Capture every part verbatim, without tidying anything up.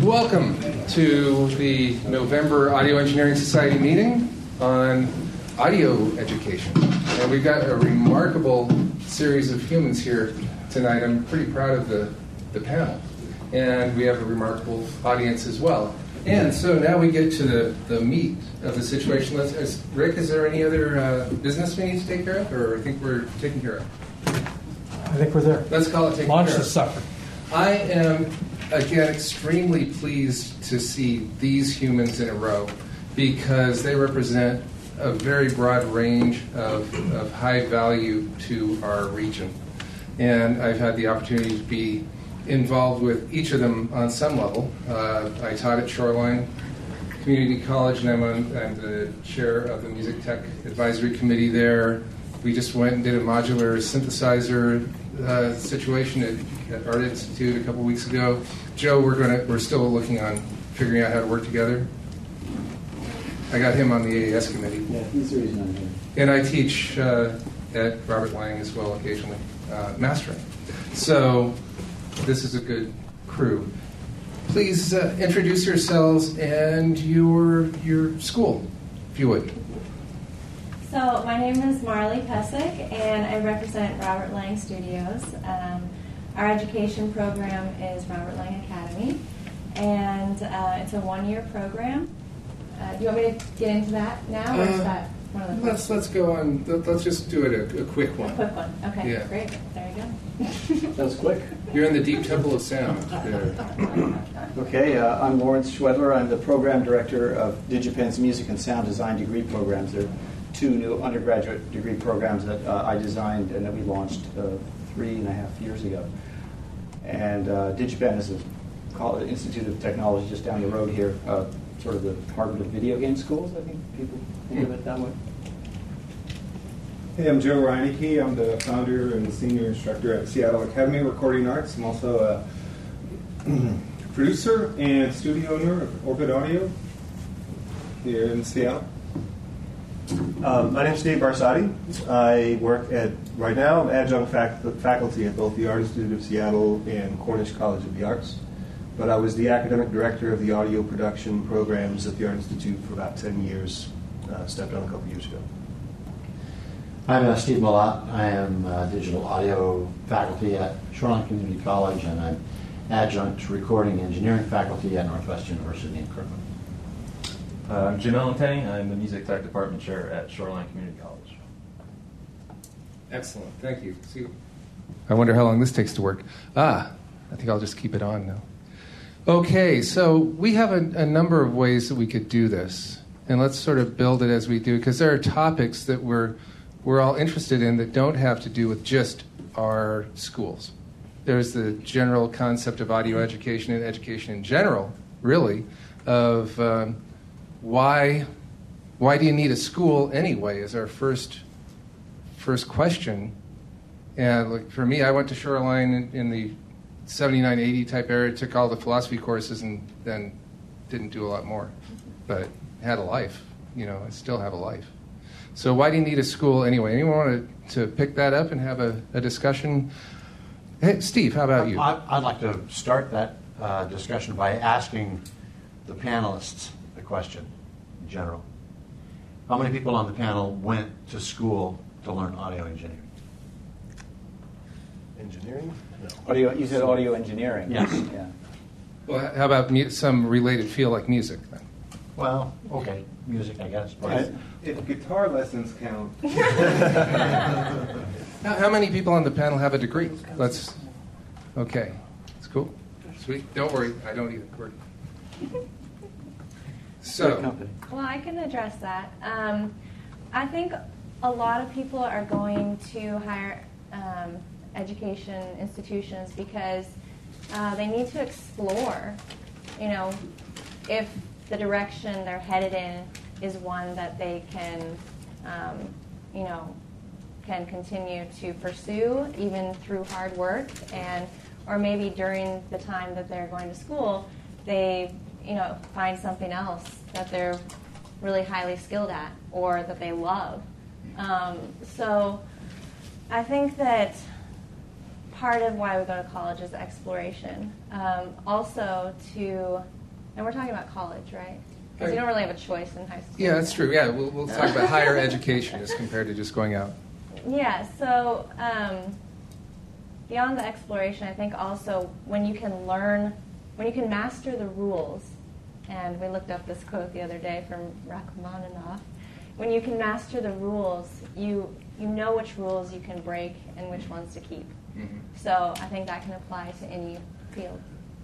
Welcome to the November Audio Engineering Society meeting on audio education. And we've got a remarkable series of humans here tonight. I'm pretty proud of the, the panel. And we have a remarkable audience as well. And so now we get to the, the meat of the situation. Let's, is, Rick, is there any other uh, business we need to take care of, or I think we're taken care of? I think we're there. Let's call it taken Launch care the of. sucker. I am, again, extremely pleased to see these humans in a row because they represent a very broad range of, of high value to our region. And I've had the opportunity to be involved with each of them on some level. Uh, I taught at Shoreline Community College, and I'm, on, I'm the chair of the Music Tech Advisory Committee there. We just went and did a modular synthesizer uh, situation at, at Art Institute a couple weeks ago. Joe, we're gonna we're still looking on figuring out how to work together. I got him on the A A S committee. Yeah, he's the reason I'm here. And I teach uh, at Robert Lang as well occasionally, uh, mastering. So this is a good crew. Please uh, introduce yourselves and your your school, if you would. So my name is Marley Pesic, and I represent Robert Lang Studios. Um, our education program is Robert Lang Academy, and uh, it's a one-year program. Uh, do you want me to get into that now, or is Uh, that one of the Let's let's go on. let- Let's just do it a, a quick a one. quick one? Okay, Yeah. great. There you go. That was quick. You're in the deep temple of sound. There. Okay, uh, I'm Lawrence Schwedler. I'm the program director of DigiPen's Music and Sound Design degree programs. There are two new undergraduate degree programs that uh, I designed and that we launched uh, three and a half years ago. And uh, DigiPen is a college, Institute of Technology just down the road here, uh, sort of the Harvard of video game schools, I think people think of it that way. Hey, I'm Joe Reineke. I'm the founder and senior instructor at Seattle Academy of Recording Arts. I'm also a producer and studio owner of Orbit Audio here in Seattle. Um, my name is Dave Barsati. I work at, right now, I'm adjunct fac- faculty at both the Art Institute of Seattle and Cornish College of the Arts. But I was the academic director of the audio production programs at the Art Institute for about ten years. Uh, stepped down a couple years ago. I'm uh, Steve Malott. I am uh, digital audio faculty at Shoreline Community College, and I'm adjunct recording engineering faculty at Northwestern University in Kirkland. Uh, I'm Jim Elentany. I'm the music tech department chair at Shoreline Community College. Excellent. Thank you. See, I wonder how long this takes to work. Ah, I think I'll just keep it on now. Okay, so we have a, a number of ways that we could do this, and let's sort of build it as we do, because there are topics that we're we're all interested in that don't have to do with just our schools. There's the general concept of audio education and education in general, really, of um, why why do you need a school anyway? Is our first first question. And like for me, I went to Shoreline in, in the seventy-nine eighty type era, took all the philosophy courses, and then didn't do a lot more, but had a life. You know, I still have a life. So why do you need a school anyway? Anyone want to, to pick that up and have a, a discussion? Hey, Steve, how about you? I, I'd like to start that uh, discussion by asking the panelists the question in general. How many people on the panel went to school to learn audio engineering? Engineering? No. Audio, you said audio engineering. Yes. Yeah. Well, how about mu- some related field like music then? Well, okay, music, I guess. But If, if guitar lessons count. How, how many people on the panel have a degree? Let's. Okay, it's cool, sweet. Don't worry, I don't either. We're- Great So, company. Well, I can address that. Um, I think a lot of people are going to higher um, education institutions because uh, they need to explore, you know, if the direction they're headed in is one that they can, um, you know, can continue to pursue even through hard work, and or maybe during the time that they're going to school, they, you know, find something else that they're really highly skilled at or that they love. Um, so I think that part of why we go to college is exploration. Um, also to, and we're talking about college, right? Because you don't really have a choice in high school. Yeah, that's true. Yeah, we'll, we'll talk about higher education as compared to just going out. Yeah, so um, beyond the exploration, I think also when you can learn, when you can master the rules, and we looked up this quote the other day from Rachmaninoff, when you can master the rules, you you know which rules you can break and which ones to keep. Mm-hmm. So I think that can apply to any field.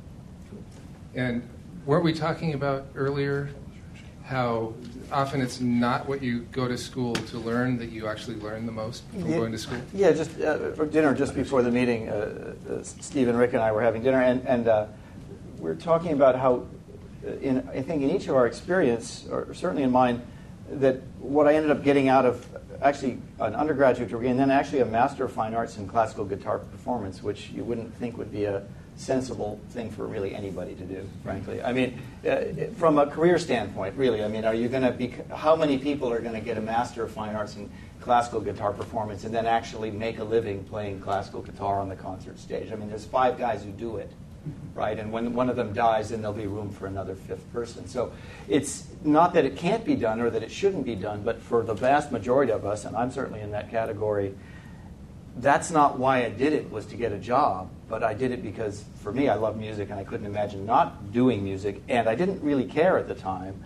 And weren't we talking about earlier how often it's not what you go to school to learn that you actually learn the most from yeah, going to school? Yeah, just uh, for dinner just before the meeting, uh, uh, Steve and Rick and I were having dinner, and, and uh, we're talking about how, in, I think in each of our experience, or certainly in mine, that what I ended up getting out of actually an undergraduate degree and then actually a Master of Fine Arts in Classical Guitar Performance, which you wouldn't think would be a sensible thing for really anybody to do, frankly. I mean, uh, from a career standpoint, really, I mean, are you going to be, how many people are going to get a Master of Fine Arts in Classical Guitar Performance and then actually make a living playing classical guitar on the concert stage? I mean, there's five guys who do it. Right, and when one of them dies, then there'll be room for another fifth person. So it's not that it can't be done or that it shouldn't be done, but for the vast majority of us, and I'm certainly in that category, that's not why I did it, was to get a job. But I did it because, for me, I love music, and I couldn't imagine not doing music. And I didn't really care at the time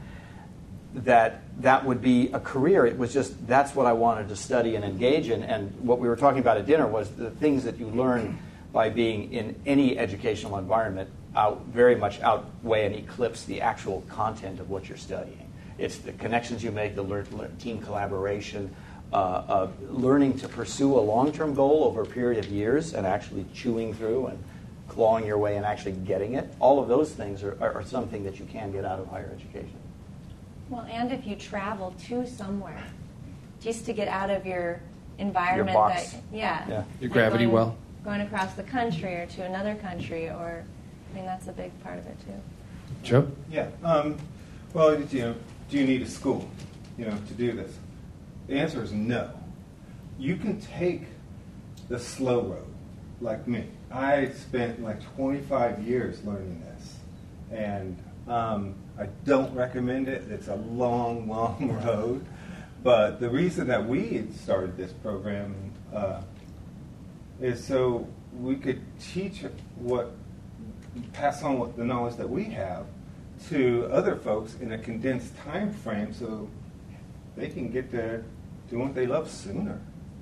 that that would be a career. It was just, that's what I wanted to study and engage in. And what we were talking about at dinner was the things that you learn by being in any educational environment out very much outweigh and eclipse the actual content of what you're studying. It's the connections you make, the learn, learn, team collaboration, uh, uh, learning to pursue a long-term goal over a period of years and actually chewing through and clawing your way and actually getting it. All of those things are, are, are something that you can get out of higher education. Well, and if you travel to somewhere, just to get out of your environment. Your box. That, yeah. yeah. Your like gravity going, well. Going across the country or to another country, or, I mean, that's a big part of it, too. Joe? Yeah. Um, well, you know, do you need a school, you know, to do this? The answer is no. You can take the slow road, like me. I spent like twenty-five years learning this, and um, I don't recommend it. It's a long, long road. But the reason that we started this program uh, is so we could teach what, pass on what the knowledge that we have to other folks in a condensed time frame, so they can get to doing what they love sooner.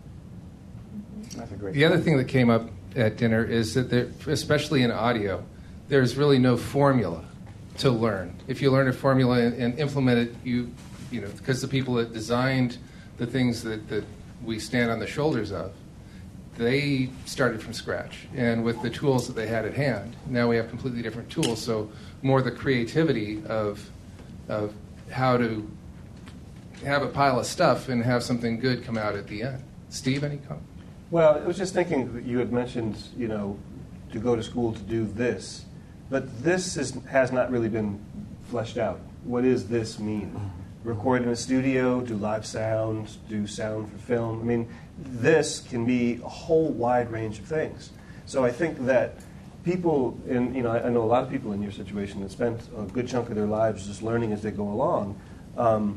That's a great The other thing that came up at dinner is that there, especially in audio, there's really no formula to learn. If you learn a formula and, and implement it, you, you know, because the people that designed the things that, that we stand on the shoulders of, they started from scratch. And with the tools that they had at hand, now we have completely different tools. So more the creativity of, of how to have a pile of stuff and have something good come out at the end. Steve, any comment? Well, I was just thinking that you had mentioned, you know, to go to school to do this, but this is, has not really been fleshed out. What does this mean? Record in a studio, do live sound, do sound for film. I mean, this can be a whole wide range of things. So I think that people, in, you know, I know a lot of people in your situation that spent a good chunk of their lives just learning as they go along. Um,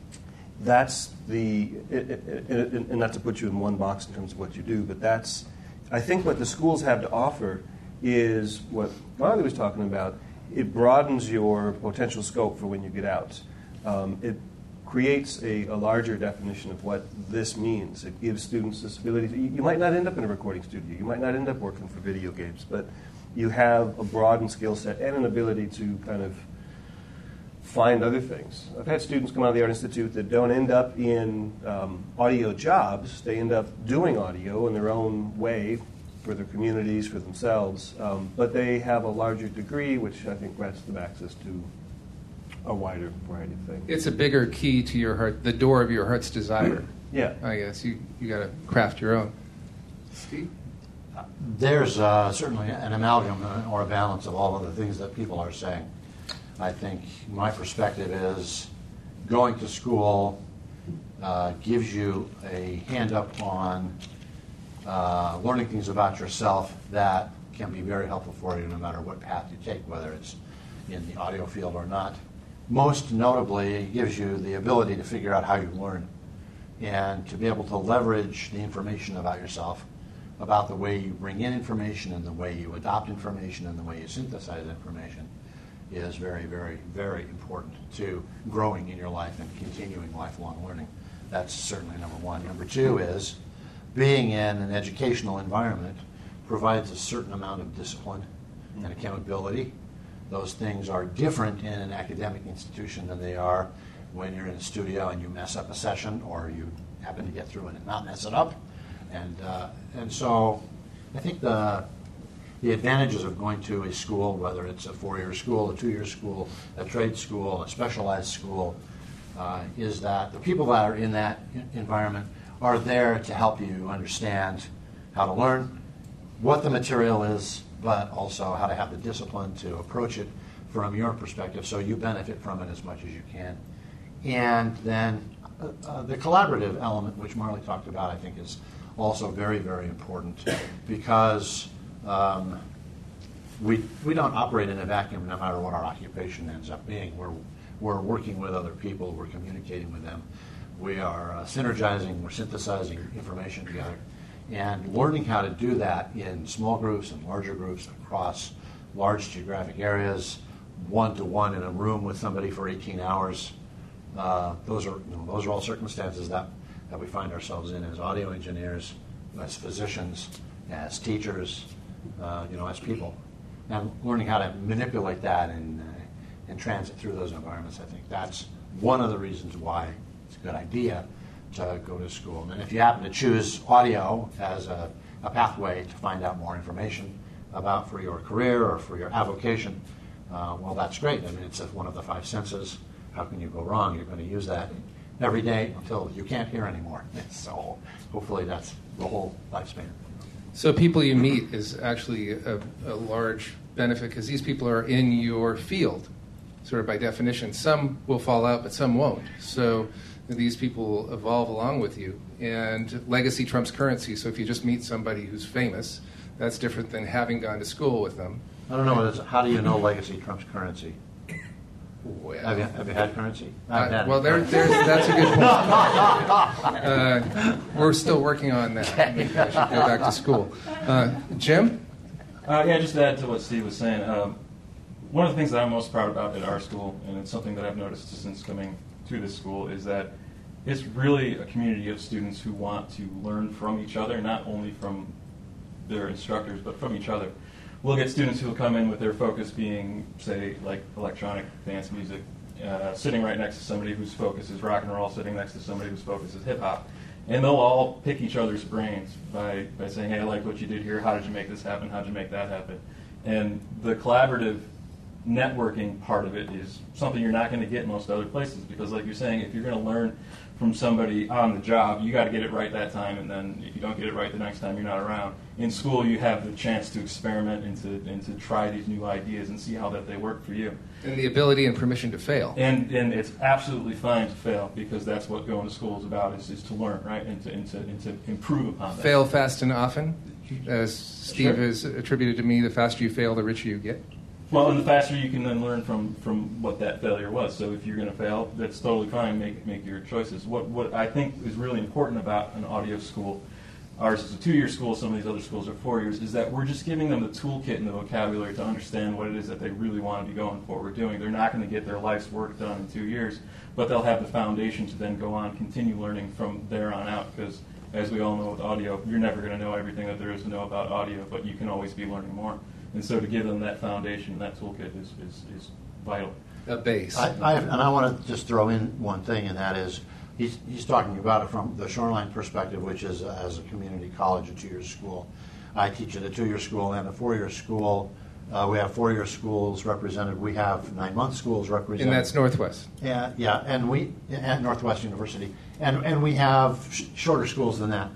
That's the, it, it, it, and not to put you in one box in terms of what you do, but that's, I think what the schools have to offer is what Marley was talking about. It broadens your potential scope for when you get out. Um, it creates a, a larger definition of what this means. It gives students this ability to, you might not end up in a recording studio, you might not end up working for video games, but you have a broadened skill set and an ability to kind of find other things. I've had students come out of the Art Institute that don't end up in um, audio jobs. They end up doing audio in their own way for their communities, for themselves. Um, but they have a larger degree, which I think grants them access to a wider variety of things. It's a bigger key to your heart, the door of your heart's desire. Yeah. I guess you, you got to craft your own. Steve? There's uh, certainly an amalgam or a balance of all of the things that people are saying. I think my perspective is going to school uh, gives you a hand up on uh, learning things about yourself that can be very helpful for you no matter what path you take, whether it's in the audio field or not. Most notably, it gives you the ability to figure out how you learn and to be able to leverage the information about yourself, about the way you bring in information and the way you adopt information and the way you synthesize information is very, very, very important to growing in your life and continuing lifelong learning. That's certainly number one. Number two is being in an educational environment provides a certain amount of discipline and accountability. Those things are different in an academic institution than they are when you're in a studio and you mess up a session or you happen to get through it and not mess it up. And uh, and so I think the the advantages of going to a school, whether it's a four-year school, a two-year school, a trade school, a specialized school, uh, is that the people that are in that environment are there to help you understand how to learn, what the material is, but also how to have the discipline to approach it from your perspective so you benefit from it as much as you can. And then uh, uh, the collaborative element, which Marley talked about, I think is also very, very important because um, we we don't operate in a vacuum no matter what our occupation ends up being. We're, we're working with other people, we're communicating with them, we are uh, synergizing, we're synthesizing information together. And learning how to do that in small groups and larger groups across large geographic areas, one-to-one in a room with somebody for eighteen hours, uh, those are you know, those are all circumstances that, that we find ourselves in as audio engineers, as physicians, as teachers, uh, you know, as people. And learning how to manipulate that and, uh, and transit through those environments, I think that's one of the reasons why it's a good idea to go to school. And if you happen to choose audio as a, a pathway to find out more information about for your career or for your avocation, uh, well, that's great. I mean, it's one of the five senses. How can you go wrong? You're going to use that every day until you can't hear anymore. So hopefully that's the whole lifespan. So people you meet is actually a, a large benefit because these people are in your field, sort of by definition. Some will fall out, but some won't. So these people evolve along with you. And legacy trumps currency. So if you just meet somebody who's famous, that's different than having gone to school with them. I don't know what it is. How do you know legacy trumps currency? Well, Have you, have you had currency? Uh, well, there, there's, that's a good point. Uh, we're still working on that. Maybe I should go back to school. Uh, Jim? Uh, yeah, just to add to what Steve was saying, um, one of the things that I'm most proud about at our school, and it's something that I've noticed since coming to this school, is that it's really a community of students who want to learn from each other, not only from their instructors, but from each other. We'll get students who will come in with their focus being, say, like electronic dance music, uh, sitting right next to somebody whose focus is rock and roll, sitting next to somebody whose focus is hip-hop. And they'll all pick each other's brains by, by saying, hey, I like what you did here, how did you make this happen, how did you make that happen? And the collaborative networking part of it is something you're not going to get most other places because, like you're saying, if you're going to learn from somebody on the job, you got to get it right that time, and then if you don't get it right the next time, you're not around. In school, you have the chance to experiment and to, and to try these new ideas and see how that they work for you. And the ability and permission to fail. And and it's absolutely fine to fail because that's what going to school is about, is, is to learn, right, and to, and, to, and to improve upon that. Fail fast and often. As Steve Sure. has attributed to me, the faster you fail, the richer you get. Well, and the faster you can then learn from, from what that failure was. So if you're going to fail, that's totally fine. Make make your choices. What what I think is really important about an audio school, ours is a two-year school, some of these other schools are four years, is that we're just giving them the toolkit and the vocabulary to understand what it is that they really want to be going forward doing. They're not going to get their life's work done in two years, but they'll have the foundation to then go on, continue learning from there on out, because as we all know with audio, you're never going to know everything that there is to know about audio, but you can always be learning more. And so to give them that foundation, that toolkit is, is, is vital. A base. I, I, and I want to just throw in one thing, and that is he's, he's talking about it from the Shoreline perspective, which is uh, as a community college, a two-year school. I teach at a two-year school and a four-year school. Uh, we have four-year schools represented. We have nine-month schools represented. And that's Northwest. Yeah, yeah, and we at Northwest University, and and we have sh- shorter schools than that.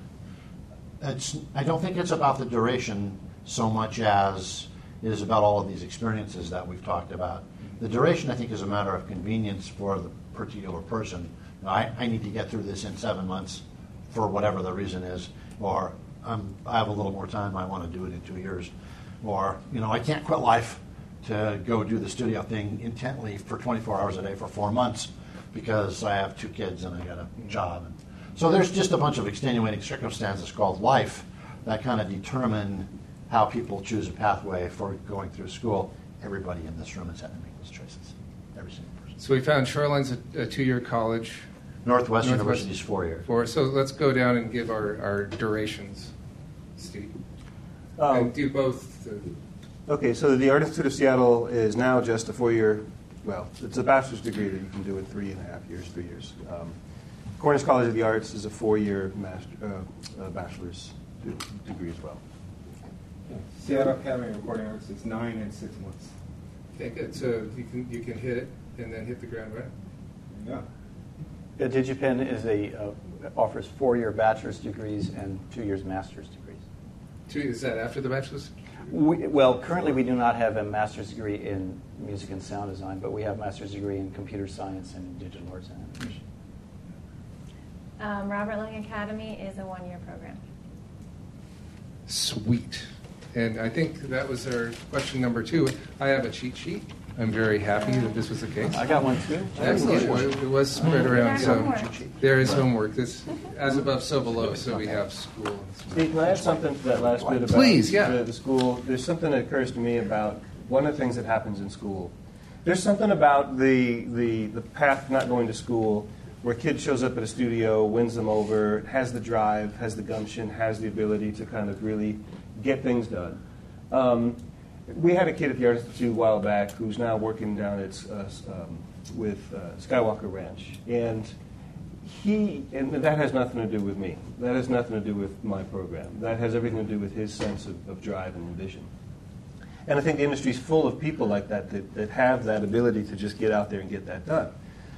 It's I don't think it's about the duration so much as it is about all of these experiences that we've talked about. The duration, I think, is a matter of convenience for the particular person. I, I need to get through this in seven months for whatever the reason is, or I'm, I have a little more time. I want to do it in two years. Or, you know, I can't quit life to go do the studio thing intently for twenty-four hours a day for four months because I have two kids and I got a job. And so there's just a bunch of extenuating circumstances called life that kind of determine how people choose a pathway for going through school. Everybody in this room has had to make those choices. Every single person. So we found Shoreline's a, a two-year college. Northwest, Northwest University's four year. Four. So let's go down and give our, our durations, Steve. Um, and do both. Uh, Okay, so the Art Institute of Seattle is now just a four-year, well, it's a bachelor's degree that you can do in three and a half years, three years. Um, Cornish College of the Arts is a four-year master, uh, uh, bachelor's degree as well. Seattle Academy of Recording Arts is nine and six months. okay, good. So you can you can hit it and then hit the ground running. Yeah. Yeah, DigiPen is a, uh, offers four-year bachelor's degrees and two years master's degrees. Two is that after the bachelor's? We, well, currently we do not have a master's degree in music and sound design, but we have a master's degree in computer science and digital arts and animation. Um, Robert Lang Academy is a one-year program. Sweet. And I think that was our question number two. I have a cheat sheet. I'm very happy that this was the case. I got one too. Excellent. Well, it was spread around, There's so homework. there is homework. This, as above, so below. So we have school. Steve, can I add something to that last bit about Please, yeah. the, the school? There's something that occurs to me about one of the things that happens in school. There's something about the, the, the path not going to school where a kid shows up at a studio, wins them over, has the drive, has the gumption, has the ability to kind of really get things done. Um, we had a kid at the Art Institute a while back who's now working down at uh, um, with uh, Skywalker Ranch, and he and that has nothing to do with me. That has nothing to do with my program. That has everything to do with his sense of, of drive and ambition. And I think the industry's full of people like that, that that have that ability to just get out there and get that done.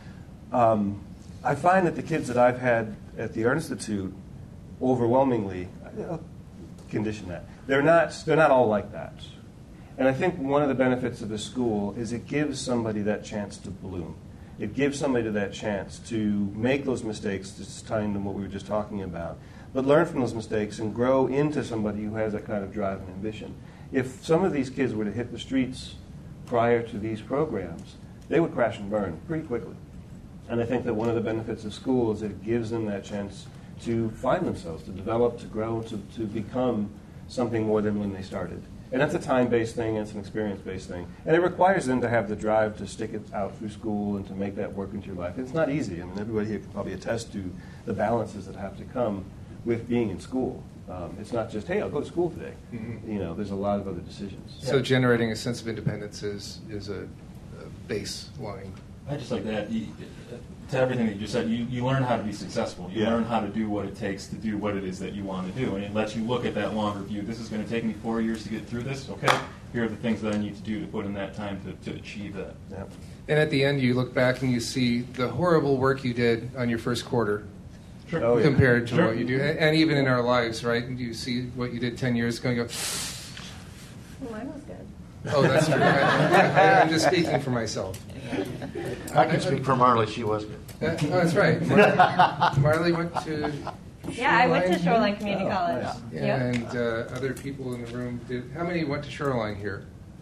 Um, I find that the kids that I've had at the Art Institute, overwhelmingly, I'll condition that, they're not they're not all like that. And I think one of the benefits of a school is it gives somebody that chance to bloom. It gives somebody that chance to make those mistakes, just tying to what we were just talking about, but learn from those mistakes and grow into somebody who has that kind of drive and ambition. If some of these kids were to hit the streets prior to these programs, they would crash and burn pretty quickly. And I think that one of the benefits of school is that it gives them that chance to find themselves, to develop, to grow, to, to become something more than when they started. And that's a time-based thing, and it's an experience-based thing. And it requires them to have the drive to stick it out through school and to make that work into your life. It's not easy. I mean, everybody here can probably attest to the balances that have to come with being in school. Um, it's not just, hey, I'll go to school today. Mm-hmm. You know, there's a lot of other decisions. So generating a sense of independence is, is a, a baseline. I'd just like to add, you, to everything that you just said, you, you learn how to be successful. You Yeah. learn how to do what it takes to do what it is that you want to do. And it lets you look at that longer view. This is going to take me four years to get through this. Okay, here are the things that I need to do to put in that time to, to achieve that. Yeah. And at the end, you look back and you see the horrible work you did on your first quarter Sure. Oh, yeah. compared to Sure. what you do. And, and even in our lives, right? You see what you did ten years ago and you go, Mine was good. oh, that's true. I, I, I'm just speaking for myself. I can speak for Marley. She was good. Uh, oh, that's right. Marley, Marley went to Yeah, I went to Shoreline Community Oh, College. nice. Yep. And uh, other people in the room did. How many went to Shoreline here?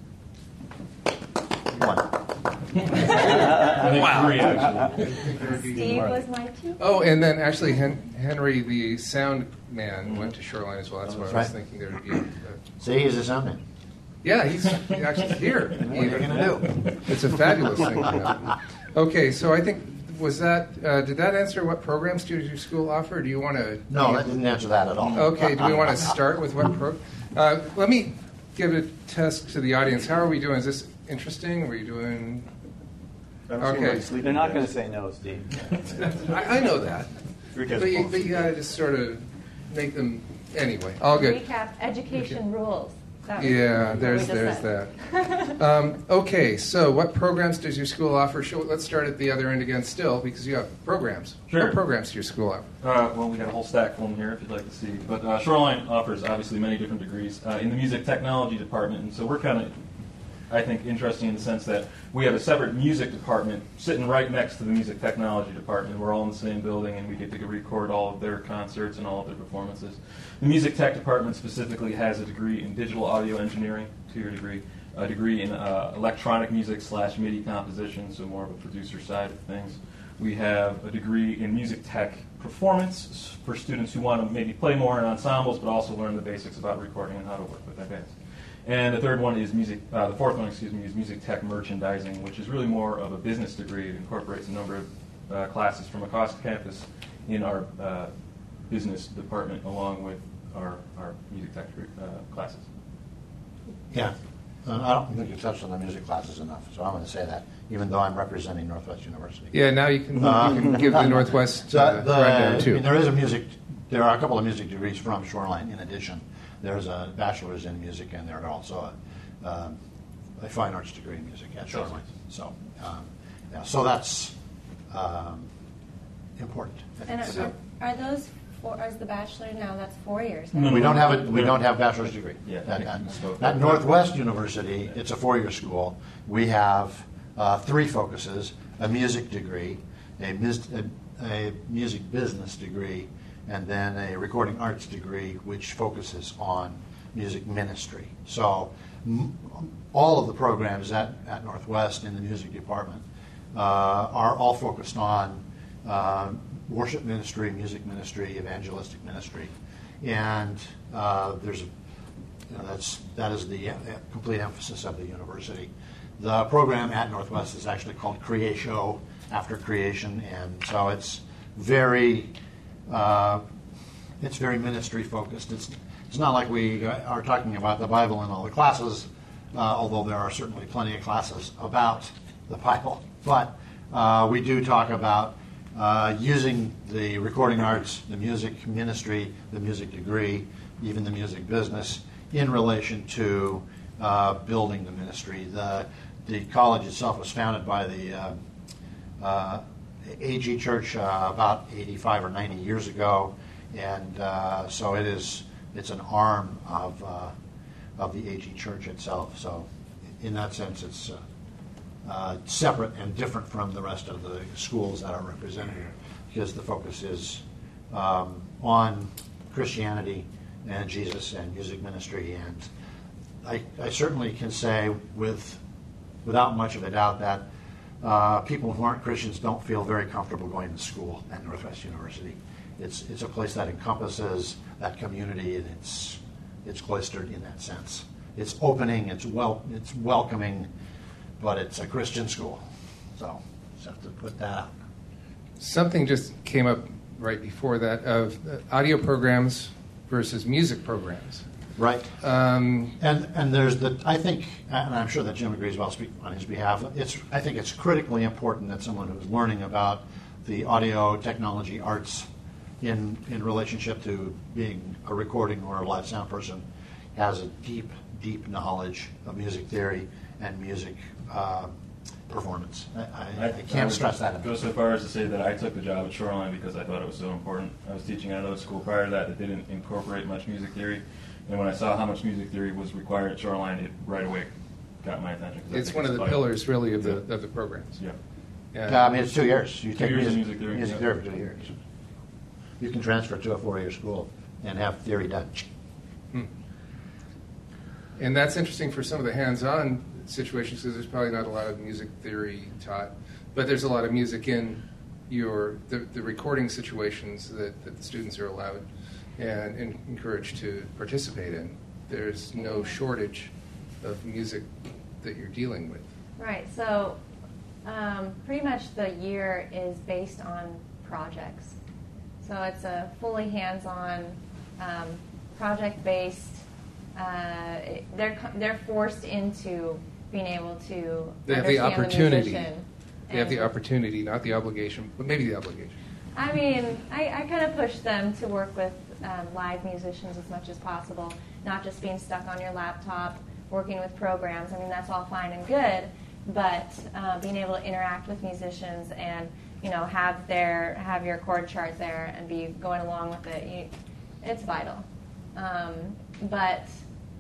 One. I think three, actually. Steve was mine too. Oh, and then actually Hen- Henry, the sound man, went to Shoreline as well. That's why I was Right. thinking there would be. A, See, he's a sound man. yeah, he's actually here. What are you going to do? It's a fabulous thing. To have. Okay, so I think was that uh, did that answer what programs does your school offer? Or do you want to? No, that didn't answer that at all. Okay, do we want to start with what pro? Uh, let me give a test to the audience. How are we doing? Is this interesting? Are we doing? I don't see Okay. anybody sleeping They're not yet. going to say no, Steve. I, I know that, Rick has but you, both. but you got to just sort of make them anyway. All good. Recap education rules. That was Yeah, what there's we just there's said. that. Um, okay, so what programs does your school offer? Sure, let's start at the other end again still, because you have programs. Sure. What programs does your school offer? Uh, well, we got a whole stack full here if you'd like to see. But uh, Shoreline offers obviously many different degrees uh, in the music technology department, and so we're kind of I think, interesting in the sense that we have a separate music department sitting right next to the music technology department. We're all in the same building, and we get to record all of their concerts and all of their performances. The music tech department specifically has a degree in digital audio engineering, two-year degree, a degree in uh, electronic music slash MIDI composition, so more of a producer side of things. We have a degree in music tech performance for students who want to maybe play more in ensembles, but also learn the basics about recording and how to work with that bass. And the third one is music, uh, the fourth one, excuse me, is music tech merchandising, which is really more of a business degree. It incorporates a number of uh, classes from across campus in our uh, business department, along with our, our music tech uh, classes. Yeah. Uh, I don't think you touched on the music classes enough, so I'm going to say that, even though I'm representing Northwest University. Yeah, now you can, Uh, you can give the Northwest So uh, the- rundown I too. mean, there is a music, there are a couple of music degrees from Shoreline in addition. There's a bachelor's in music, and there's also a, um, a fine arts degree in music at Shoreline. So, um, yeah, so that's um, important. And are, So- are, are those four, is the bachelor now, that's four years? No, We don't have a, we don't have bachelor's degree. Yeah. At, at- at Northwest University, it's a four-year school. We have uh, three focuses: a music degree, a, mus- a, a music business degree, and then a recording arts degree, which focuses on music ministry. So m- all of the programs at, at Northwest in the music department uh, are all focused on uh, worship ministry, music ministry, evangelistic ministry, and uh, there's a, you know, that's that is the uh, complete emphasis of the university. The program at Northwest is actually called Creatio, after creation, and so it's very uh, it's very ministry focused. It's it's not like we are talking about the Bible in all the classes, uh, although there are certainly plenty of classes about the Bible, but uh, we do talk about Uh, using the recording arts, the music ministry, the music degree, even the music business, in relation to uh, building the ministry. The, the college itself was founded by the uh, uh, A G Church uh, about eighty-five or ninety years ago, and uh, so it is. It's an arm of uh, of the A G Church itself. So, in that sense, it's. Uh, Uh, separate and different from the rest of the schools that are represented here, because the focus is um, on Christianity and Jesus and music ministry. And I, I certainly can say with without much of a doubt that uh, people who aren't Christians don't feel very comfortable going to school at Northwest University. It's it's a place that encompasses that community, and it's it's cloistered in that sense. It's opening, it's well, it's welcoming. But it's a Christian school, so just have to put that out. Something just came up right before that of uh, audio programs versus music programs. Right. Um, And and there's the I think, and I'm sure that Jim agrees. Well, I'll speak on his behalf. It's I think it's critically important that someone who's learning about the audio technology arts in in relationship to being a recording or a live sound person has a deep deep knowledge of music theory and music uh, performance. I, I, I can't stress that enough. Go so far as to say that I took the job at Shoreline because I thought it was so important. I was teaching at another school prior to that that didn't incorporate much music theory, and when I saw how much music theory was required at Shoreline, it right away got my attention. 'cause I it's think one of the vital. pillars, really, of the Yeah. of the programs. Yeah. Yeah. Yeah, I mean, it's two years. You Two take years of music, music theory, music yeah. theory for two years. You can transfer to a four-year school and have theory done. Hmm. And that's interesting for some of the hands-on situations, because there's probably not a lot of music theory taught, but there's a lot of music in your the, the recording situations that, that the students are allowed and, and encouraged to participate in. There's no shortage of music that you're dealing with. Right, so um, pretty much the year is based on projects. So it's a fully hands-on, um, project-based. Uh, it- they're co- they're forced into being able to They have the understand opportunity. The musician. They have the And- opportunity, not the obligation, but maybe the obligation. I mean, I, I kind of push them to work with um, live musicians as much as possible, not just being stuck on your laptop, working with programs. I mean, that's all fine and good, but uh, being able to interact with musicians and, you know, have their have your chord chart there and be going along with it, you, it's vital. Um, but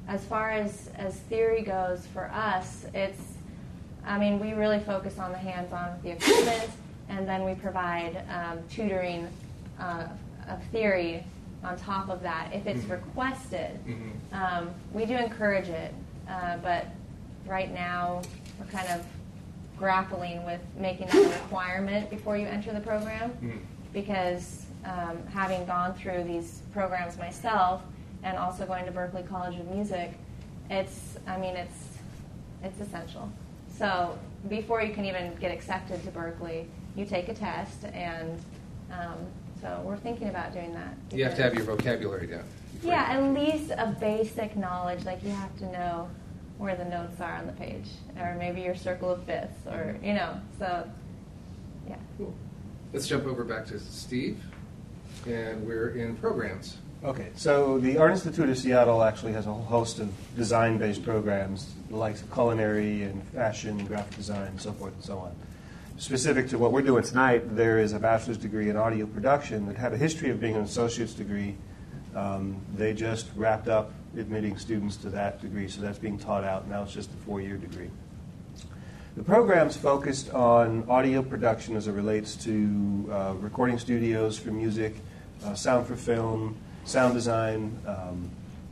as far as, as theory goes for us, it's, I mean, we really focus on the hands-on with the equipment, and then we provide um, tutoring uh, of theory on top of that if it's requested. Mm-hmm. Um, we do encourage it, uh, but right now we're kind of grappling with making that a requirement before you enter the program, mm-hmm. because um, having gone through these programs myself and also going to Berklee College of Music, it's, I mean, it's, it's essential. So before you can even get accepted to Berklee, you take a test, and um, so we're thinking about doing that. You have to have your vocabulary down. Yeah, at least a basic knowledge, like you have to know where the notes are on the page, or maybe your circle of fifths, or, you know, so, yeah. Cool. Let's jump over back to Steve, and we're in programs. Okay, so the Art Institute of Seattle actually has a whole host of design-based programs, the likes of culinary and fashion and graphic design and so forth and so on. Specific to what we're doing tonight, there is a bachelor's degree in audio production that had a history of being an associate's degree. Um, they just wrapped up admitting students to that degree, so that's being taught out. Now it's just a four-year degree. The program's focused on audio production as it relates to uh, recording studios for music, uh, sound for film, sound design, um,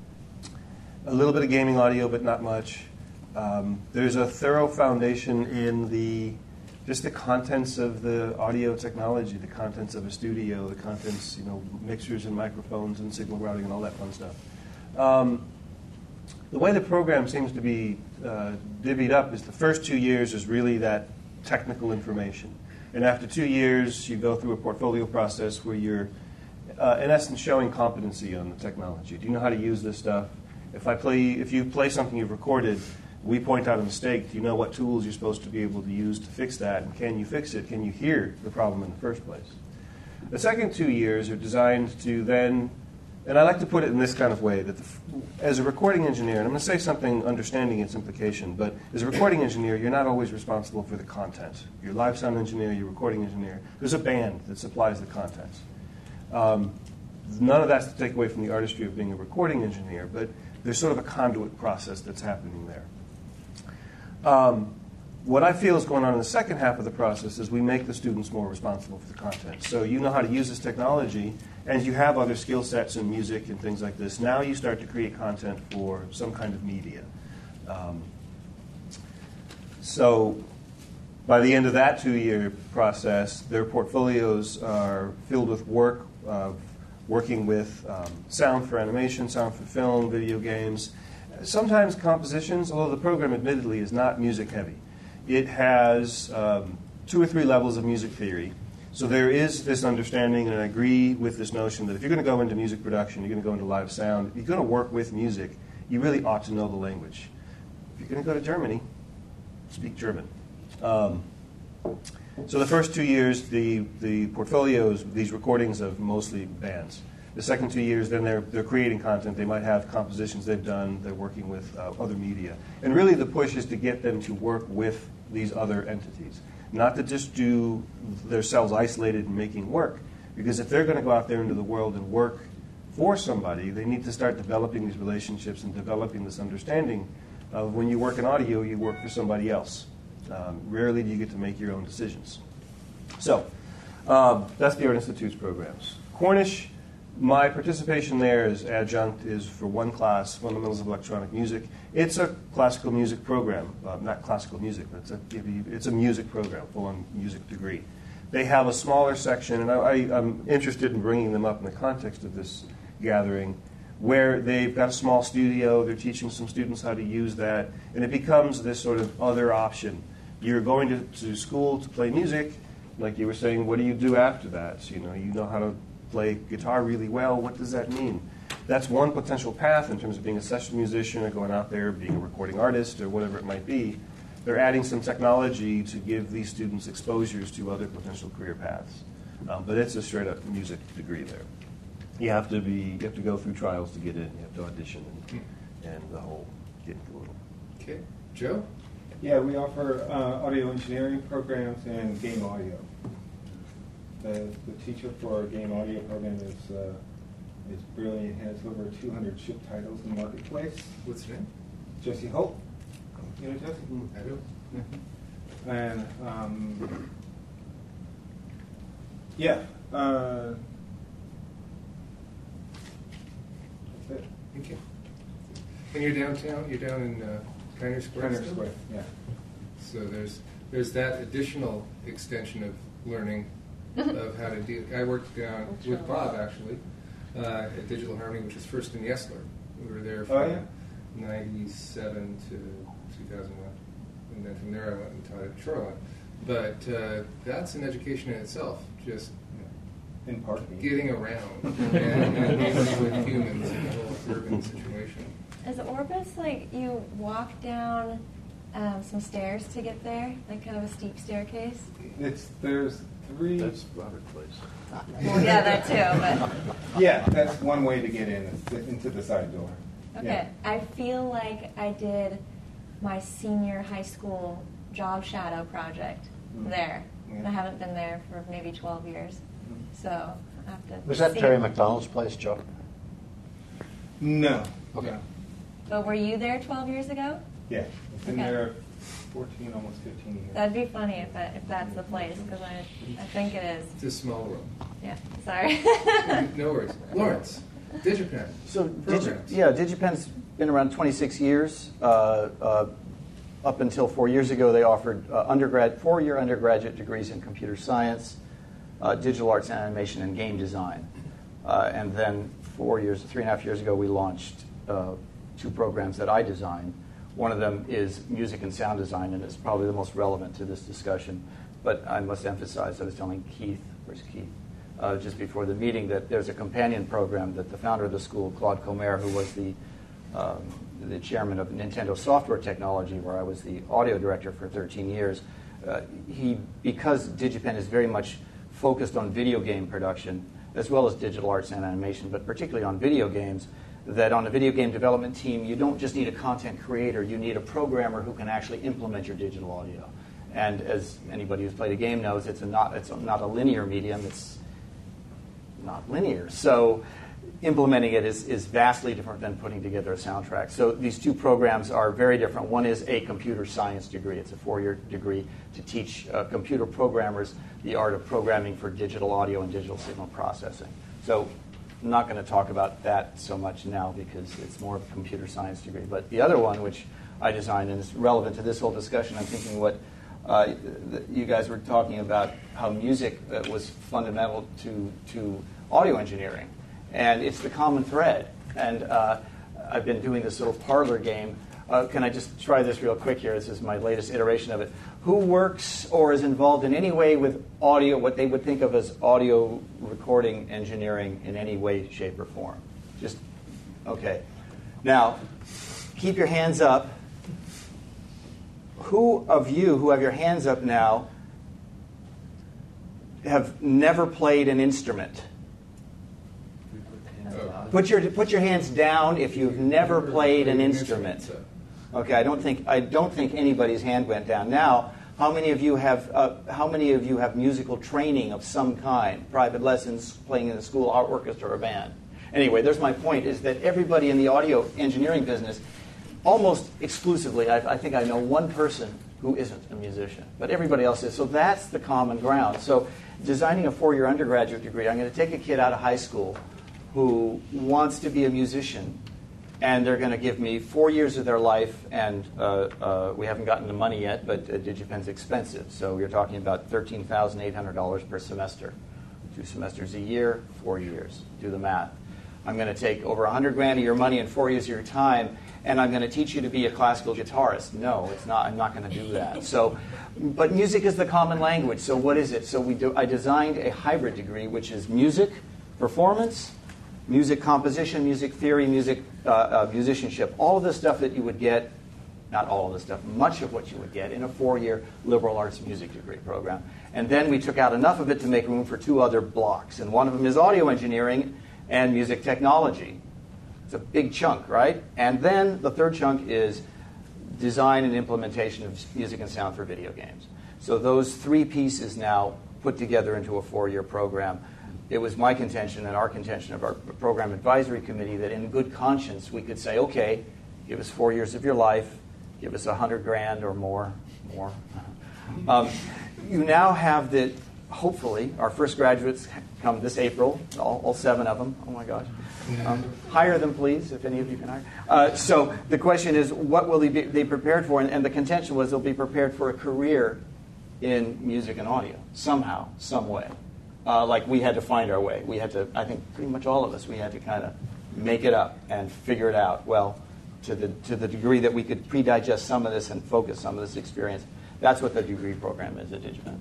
a little bit of gaming audio, but not much. Um, there's a thorough foundation in the just the contents of the audio technology, the contents of a studio, the contents, you know, mixers and microphones and signal routing and all that fun stuff. Um, the way the program seems to be uh, divvied up is the first two years is really that technical information. And after two years, you go through a portfolio process where you're, uh, in essence, showing competency on the technology. Do you know how to use this stuff? If I play, if you play something you've recorded, we point out a mistake. Do you know what tools you're supposed to be able to use to fix that? And can you fix it? Can you hear the problem in the first place? The second two years are designed to then, and I like to put it in this kind of way, that the, as a recording engineer, and I'm going to say something understanding its implication, but as a recording engineer, you're not always responsible for the content. You're a live sound engineer, you're a recording engineer. There's a band that supplies the content. Um, none of that's to take away from the artistry of being a recording engineer, but there's sort of a conduit process that's happening there. Um, what I feel is going on in the second half of the process is we make the students more responsible for the content. So you know how to use this technology, and you have other skill sets in music and things like this. Now you start to create content for some kind of media. Um, so by the end of that two-year process, their portfolios are filled with work of working with um, sound for animation, sound for film, video games. Sometimes compositions, although the program admittedly is not music heavy. It has um, two or three levels of music theory. So there is this understanding, and I agree with this notion that if you're going to go into music production, you're going to go into live sound, if you're going to work with music, you really ought to know the language. If you're going to go to Germany, speak German. Um, so the first two years, the, the portfolios, these recordings of mostly bands. The second two years, then they're, they're creating content. They might have compositions they've done. They're working with uh, other media. And really the push is to get them to work with these other entities, not to just do themselves isolated and making work. Because if they're going to go out there into the world and work for somebody, they need to start developing these relationships and developing this understanding of when you work in audio, you work for somebody else. Um, rarely do you get to make your own decisions. So um, that's the Art Institute's programs. Cornish. My participation there as adjunct is for one class, Fundamentals of Electronic Music. It's a classical music program, uh, not classical music, but it's a, it's a music program, full-on music degree. They have a smaller section, and I, I, I'm interested in bringing them up in the context of this gathering, where they've got a small studio, they're teaching some students how to use that, and it becomes this sort of other option. You're going to, to school to play music, like you were saying, what do you do after that? So, you know, you know how to play guitar really well. What does that mean? That's one potential path in terms of being a session musician or going out there, being a recording artist or whatever it might be. They're adding some technology to give these students exposures to other potential career paths. Um, but it's a straight-up music degree there. You have to be, you have to go through trials to get in. You have to audition and, and the whole get into it. Okay, Joe. Yeah, we offer uh, audio engineering programs and game audio. The, the teacher for our game audio program is uh, It's brilliant. It has over two hundred shipped titles in the marketplace. What's your name? Jesse Holt. You know Jesse? I do. And um, yeah, uh, that's it. Okay. And you're downtown. You're down in uh, Kiner Square. Kiner still? Square, yeah. So there's there's that additional extension of learning of how to deal. I worked down with Bob actually uh, at Digital Harmony, which was first in Yesler. We were there from Oh, yeah? ninety-seven to two thousand one, and then from there I went and taught at Shoreline. But uh, that's an education in itself, just In parking. getting around and, and dealing with humans in a whole urban situation. Is Orbis like you walk down um, some stairs to get there, like kind of a steep staircase? It's there's three. That's Robert Place. Well, yeah, that too. But Yeah, that's one way to get in, is to- into the side door. okay, Yeah. I feel like I did my senior high school job shadow project Mm. there. Yeah. And I haven't been there for maybe twelve years, so I have to. Was that see Terry it. McDonald's place, Joe? No. Okay. No. But were you there twelve years ago? Yeah, I've been Okay. there fourteen, almost fifteen years. That'd be funny if that, if that's the place, because I I think it is. It's a small room. Yeah. Sorry. No worries. Lawrence, DigiPen. So, Digi- Programs. yeah, DigiPen's been around twenty-six years. Uh, uh, up until four years ago, they offered uh, undergrad, four-year undergraduate degrees in computer science, uh, digital arts and animation, and game design. Uh, and then four years, three and a half years ago, we launched uh, two programs that I designed. One of them is music and sound design, and it's probably the most relevant to this discussion. But I must emphasize, I was telling Keith, where's Keith, uh, just before the meeting, that there's a companion program that the founder of the school, Claude Comer, who was the um, the chairman of Nintendo Software Technology, where I was the audio director for thirteen years. Uh, he, because DigiPen is very much focused on video game production, as well as digital arts and animation, but particularly on video games, that on a video game development team, you don't just need a content creator, you need a programmer who can actually implement your digital audio. And as anybody who's played a game knows, it's a not, it's a, not a linear medium, it's not linear. So implementing it is, is vastly different than putting together a soundtrack. So these two programs are very different. One is a computer science degree. It's a four-year degree to teach uh, computer programmers the art of programming for digital audio and digital signal processing. So I'm not going to talk about that so much now because it's more of a computer science degree. But the other one, which I designed and is relevant to this whole discussion, I'm thinking what uh, th- you guys were talking about, how music uh, was fundamental to, to audio engineering. And it's the common thread. And uh, I've been doing this little parlor game. Uh, can I just try this real quick here? This is my latest iteration of it. Who works or is involved in any way with audio, what they would think of as audio recording engineering in any way, shape, or form? Just, okay. Now, keep your hands up. Who of you who have your hands up now have never played an instrument? Put your put your hands down if you've never played an instrument. Okay, I don't think I don't think anybody's hand went down. Now, how many of you have uh, how many of you have musical training of some kind? Private lessons, playing in a school art orchestra or band. Anyway, there's my point: is that everybody in the audio engineering business, almost exclusively, I, I think I know one person who isn't a musician, but everybody else is. So that's the common ground. So, designing a four-year undergraduate degree, I'm going to take a kid out of high school who wants to be a musician, and they're going to give me four years of their life, and uh, uh, we haven't gotten the money yet, but uh, DigiPen's expensive, so you're talking about thirteen thousand eight hundred dollars per semester. Two semesters a year, four years. Do the math. I'm going to take over one hundred grand of your money and four years of your time, and I'm going to teach you to be a classical guitarist. No, it's not. I'm not going to do that. So, but music is the common language, so what is it? So we do, I designed a hybrid degree, which is music, performance, music composition, music theory, music uh, uh, musicianship, all of the stuff that you would get, not all of the stuff, much of what you would get in a four-year liberal arts music degree program. And then we took out enough of it to make room for two other blocks. And one of them is audio engineering and music technology. It's a big chunk, right? And then the third chunk is design and implementation of music and sound for video games. So those three pieces now put together into a four-year program. it was my contention and our contention of our program advisory committee that in good conscience we could say, okay, give us four years of your life, give us a hundred grand or more, more. Um, you now have the, hopefully, our first graduates come this April, all, all seven of them. Oh my gosh. Um, hire them, please, if any of you can hire. Uh, so the question is, what will they be they prepared for? And, and the contention was they'll be prepared for a career in music and audio, somehow, some way. Uh, like we had to find our way. We had to, I think pretty much all of us, we had to kind of make it up and figure it out. Well, to the to the degree that we could pre-digest some of this and focus some of this experience. That's what the degree program is at DigiPen.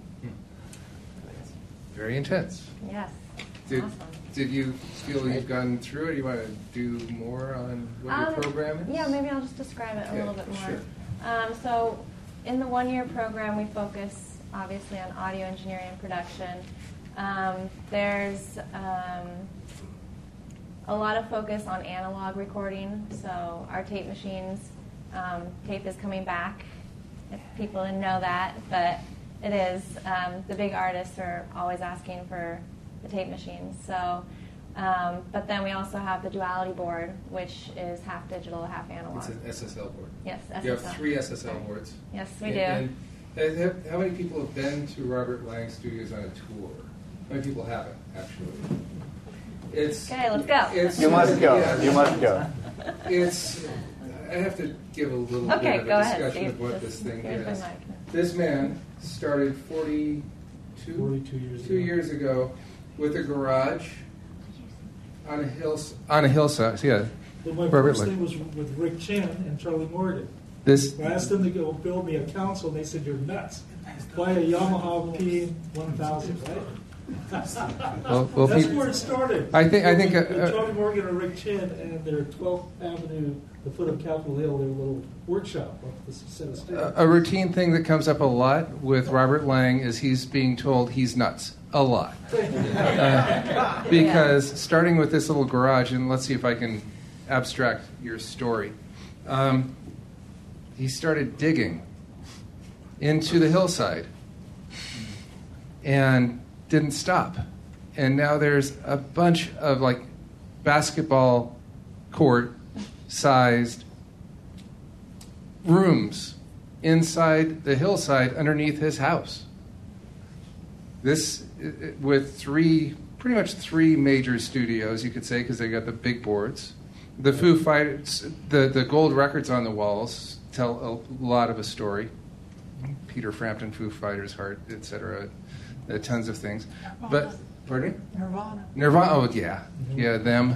Very intense. Yes. Did, Awesome. did you feel you've gone through it? Do you want to do more on what your Um, program is? Yeah, maybe I'll just describe it Okay, a little bit more. sure. Um, so, in the one-year program, we focus obviously on audio engineering and production. Um, there's um, a lot of focus on analog recording. So, our tape machines, um, tape is coming back. If people didn't know that, but it is. Um, the big artists are always asking for the tape machines. So. Um, but then we also have the duality board, which is half digital, half analog. It's an S S L board. Yes, S S L. You have three S S L boards. Yes, we and, do. And, and have, how many people have been to Robert Lang Studios on a tour? How many people haven't, actually? It's, Okay, let's go. It's, You must go. yeah, You must go. It's. I have to give a little Okay, bit of go a ahead, discussion Steve. of what Just- this thing here's my is. mic. This man started forty-two, forty-two years two ago. years ago with a garage on a hill on a hillside. Yeah, But my Robert first Lang. thing was with Rick Chin and Charlie Morgan. This. I asked them to go build me a console, and they said, you're nuts. Buy a Yamaha P one thousand, right? Well, well, That's people- where it started. I think- I think, With- uh, with uh, Charlie Morgan and Rick Chin and their twelfth Avenue, the foot of Capitol Hill, their little workshop up the set of stairs. A, a routine thing that comes up a lot with Robert Lang is he's being told he's nuts. A lot. Uh, because starting with this little garage, and let's see if I can abstract your story. Um, he started digging into the hillside and didn't stop. And now there's a bunch of like basketball court sized rooms inside the hillside underneath his house. This, with three, pretty much three major studios, you could say, because they got the big boards. The Foo Fighters, the, the gold records on the walls tell a lot of a story. Peter Frampton, Foo Fighters, Heart, et cetera. Uh, tons of things. But, pardon me? Nirvana. Nirvana, oh yeah, yeah, them.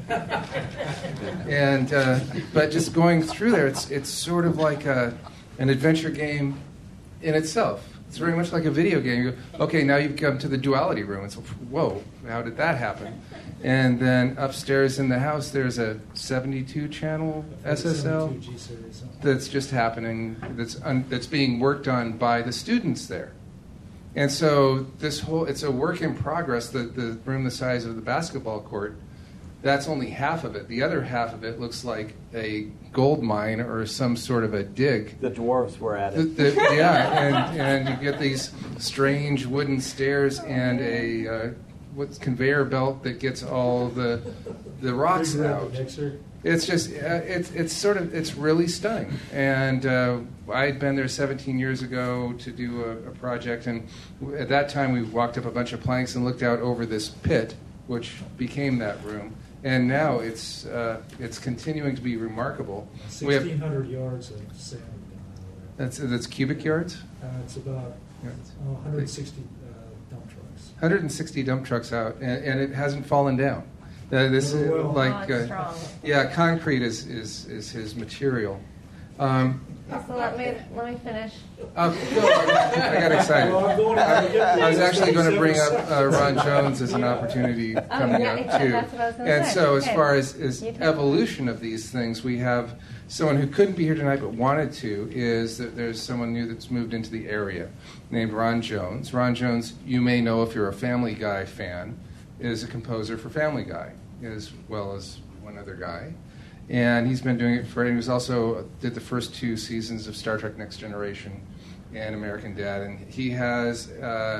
And uh, but just going through there, it's it's sort of like a, an adventure game in itself. It's very much like a video game. You go, okay, now you've come to the duality room. It's whoa, how did that happen? And then upstairs in the house, there's a seventy-two channel S S L seventy-two G series. that's just happening. That's un, that's being worked on by the students there. And so this whole, it's a work in progress. The, the room the size of the basketball court, that's only half of it. The other half of it looks like a gold mine or some sort of a dig. The dwarves were at The, it. the, yeah, and, and you get these strange wooden stairs and a uh, what's conveyor belt that gets all the the rocks Big out. mixer. It's just uh, it's it's sort of it's really stunning. And uh, I'd been there seventeen years ago to do a, a project, and at that time we walked up a bunch of planks and looked out over this pit, which became that room. And now it's uh, it's continuing to be remarkable. We have sixteen hundred yards of sand. that's that's cubic yards. Uh, it's about Yeah. uh, one hundred sixty uh, dump trucks. one hundred sixty dump trucks out, and, and it hasn't fallen down. Uh, this is Oh, well. like Oh, it's uh, strong. yeah, concrete is, is, is his material. Um, So let me let me finish. uh, no, I, I got excited. Well, I'm going to get I was there. actually going to bring up Seven uh, Ron Jones as an opportunity coming yeah, up exactly. too. That's what I was gonna And say. so, as Okay. far as, as You take it. evolution of these things, we have someone who couldn't be here tonight but wanted to. Is that there's someone new that's moved into the area named Ron Jones. Ron Jones, you may know if you're a Family Guy fan, is a composer for Family Guy, as well as one other guy. And he's been doing it for, and he was also did the first two seasons of Star Trek Next Generation and American Dad. And he has uh,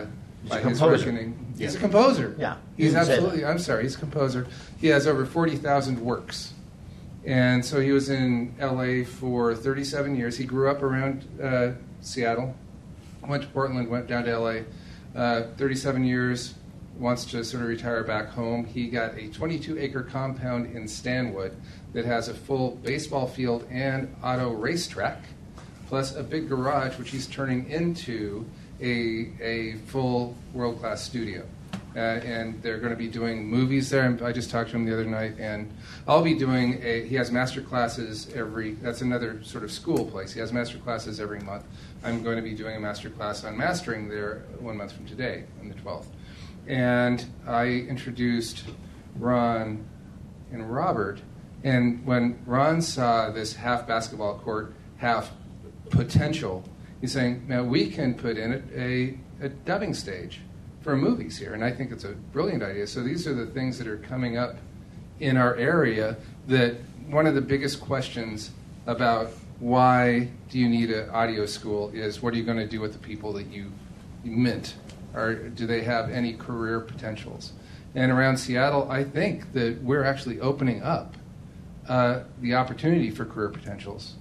He's by a his composer. reckoning. He's Yeah. a composer. Yeah. He's You can say absolutely, that. I'm sorry, he's a composer. He has over forty thousand works. And so he was in L A for thirty-seven years. He grew up around uh, Seattle, went to Portland, went down to L A. Uh, thirty-seven years, wants to sort of retire back home. He got a twenty-two acre compound in Stanwood that has a full baseball field and auto racetrack, plus a big garage, which he's turning into a, a full world-class studio. Uh, and they're going to be doing movies there. And I just talked to him the other night, and I'll be doing a, he has master classes every, that's another sort of school place. He has master classes every month. I'm going to be doing a master class on mastering there one month from today, on the twelfth. And I introduced Ron and Robert, and when Ron saw this half basketball court, half potential, he's saying, now we can put in it a, a dubbing stage for movies here, and I think it's a brilliant idea. So these are the things that are coming up in our area, that one of the biggest questions about why do you need an audio school is, what are you going to do with the people that you, you mint? Or do they have any career potentials? And around Seattle, I think that we're actually opening up uh, the opportunity for career potentials.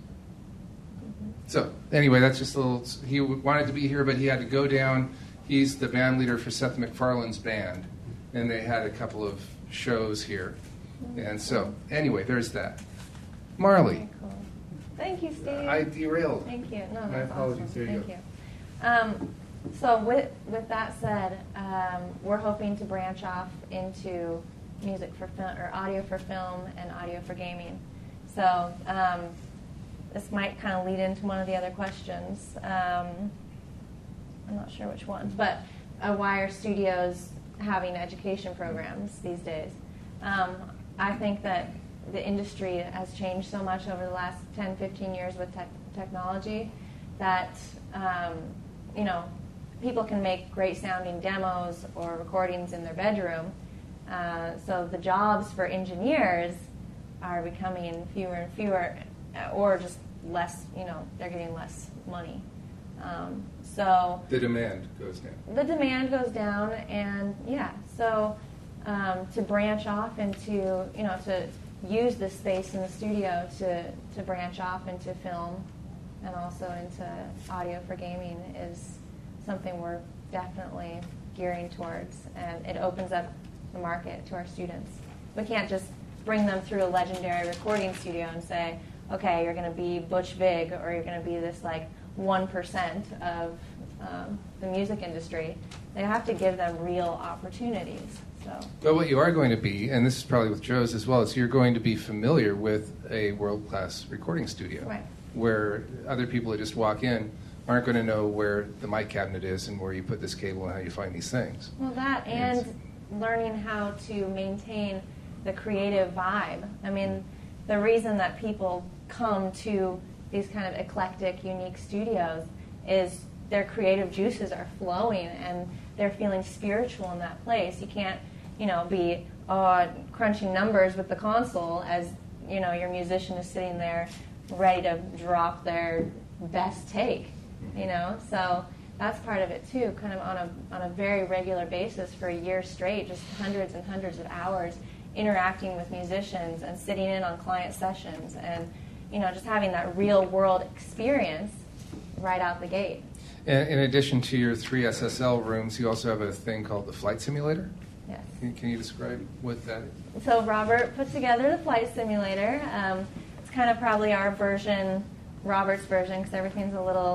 So anyway, that's just a little, he wanted to be here, but he had to go down. He's the band leader for Seth MacFarlane's band, and they had a couple of shows here. And so, anyway, there's that. Marley. Very cool. Thank you, Steve. I derailed. Thank you. No, My that's apologies. awesome. There you Thank go. you. Um, so with with that said, um, we're hoping to branch off into music for film, or audio for film, and audio for gaming. So um, this might kind of lead into one of the other questions. Um, I'm not sure which ones, but uh, why are studios having education programs these days? Um, I think that the industry has changed so much over the last ten, fifteen years with tech technology that, um, you know, people can make great sounding demos or recordings in their bedroom. Uh, so the jobs for engineers are becoming fewer and fewer, or just less, you know, they're getting less money. Um, so The demand goes down. the demand goes down, and yeah, so um, to branch off into, you know, to use this space in the studio to, to branch off into film and also into audio for gaming is something we're definitely gearing towards, and it opens up the market to our students. We can't just bring them through a legendary recording studio and say, okay, you're going to be Butch Vig, or you're going to be this like one percent of um, the music industry. They have to give them real opportunities. So. But what you are going to be, and this is probably with Joe's as well, is you're going to be familiar with a world-class recording studio, Right. where other people that just walk in aren't going to know where the mic cabinet is and where you put this cable and how you find these things. Well, that and learning how to maintain the creative vibe. I mean, the reason that people come to these kind of eclectic, unique studios is their creative juices are flowing and they're feeling spiritual in that place. You can't, you know, be uh, crunching numbers with the console as, you know, your musician is sitting there ready to drop their best take, you know? So that's part of it too, kind of on a, on a very regular basis for a year straight, just hundreds and hundreds of hours interacting with musicians and sitting in on client sessions and, you know, just having that real world experience right out the gate. And in addition to your three S S L rooms, you also have a thing called the flight simulator. Yes. Can, can you describe what that is? So Robert put together the flight simulator. Um, it's kind of probably our version, Robert's version, because everything's a little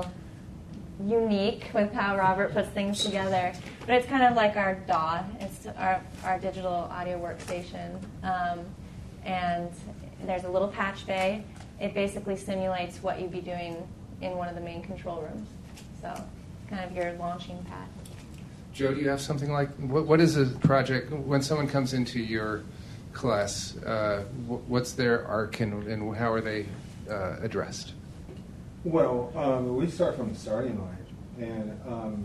unique with how Robert puts things together. But it's kind of like our D A W. It's our, our digital audio workstation. Um, and there's a little patch bay. It basically simulates what you'd be doing in one of the main control rooms. So kind of your launching pad. Joe, do you have something like, what, what is a project, when someone comes into your class, uh, wh- what's their arc and, and how are they uh, addressed? Well, um, we start from the starting line, and um,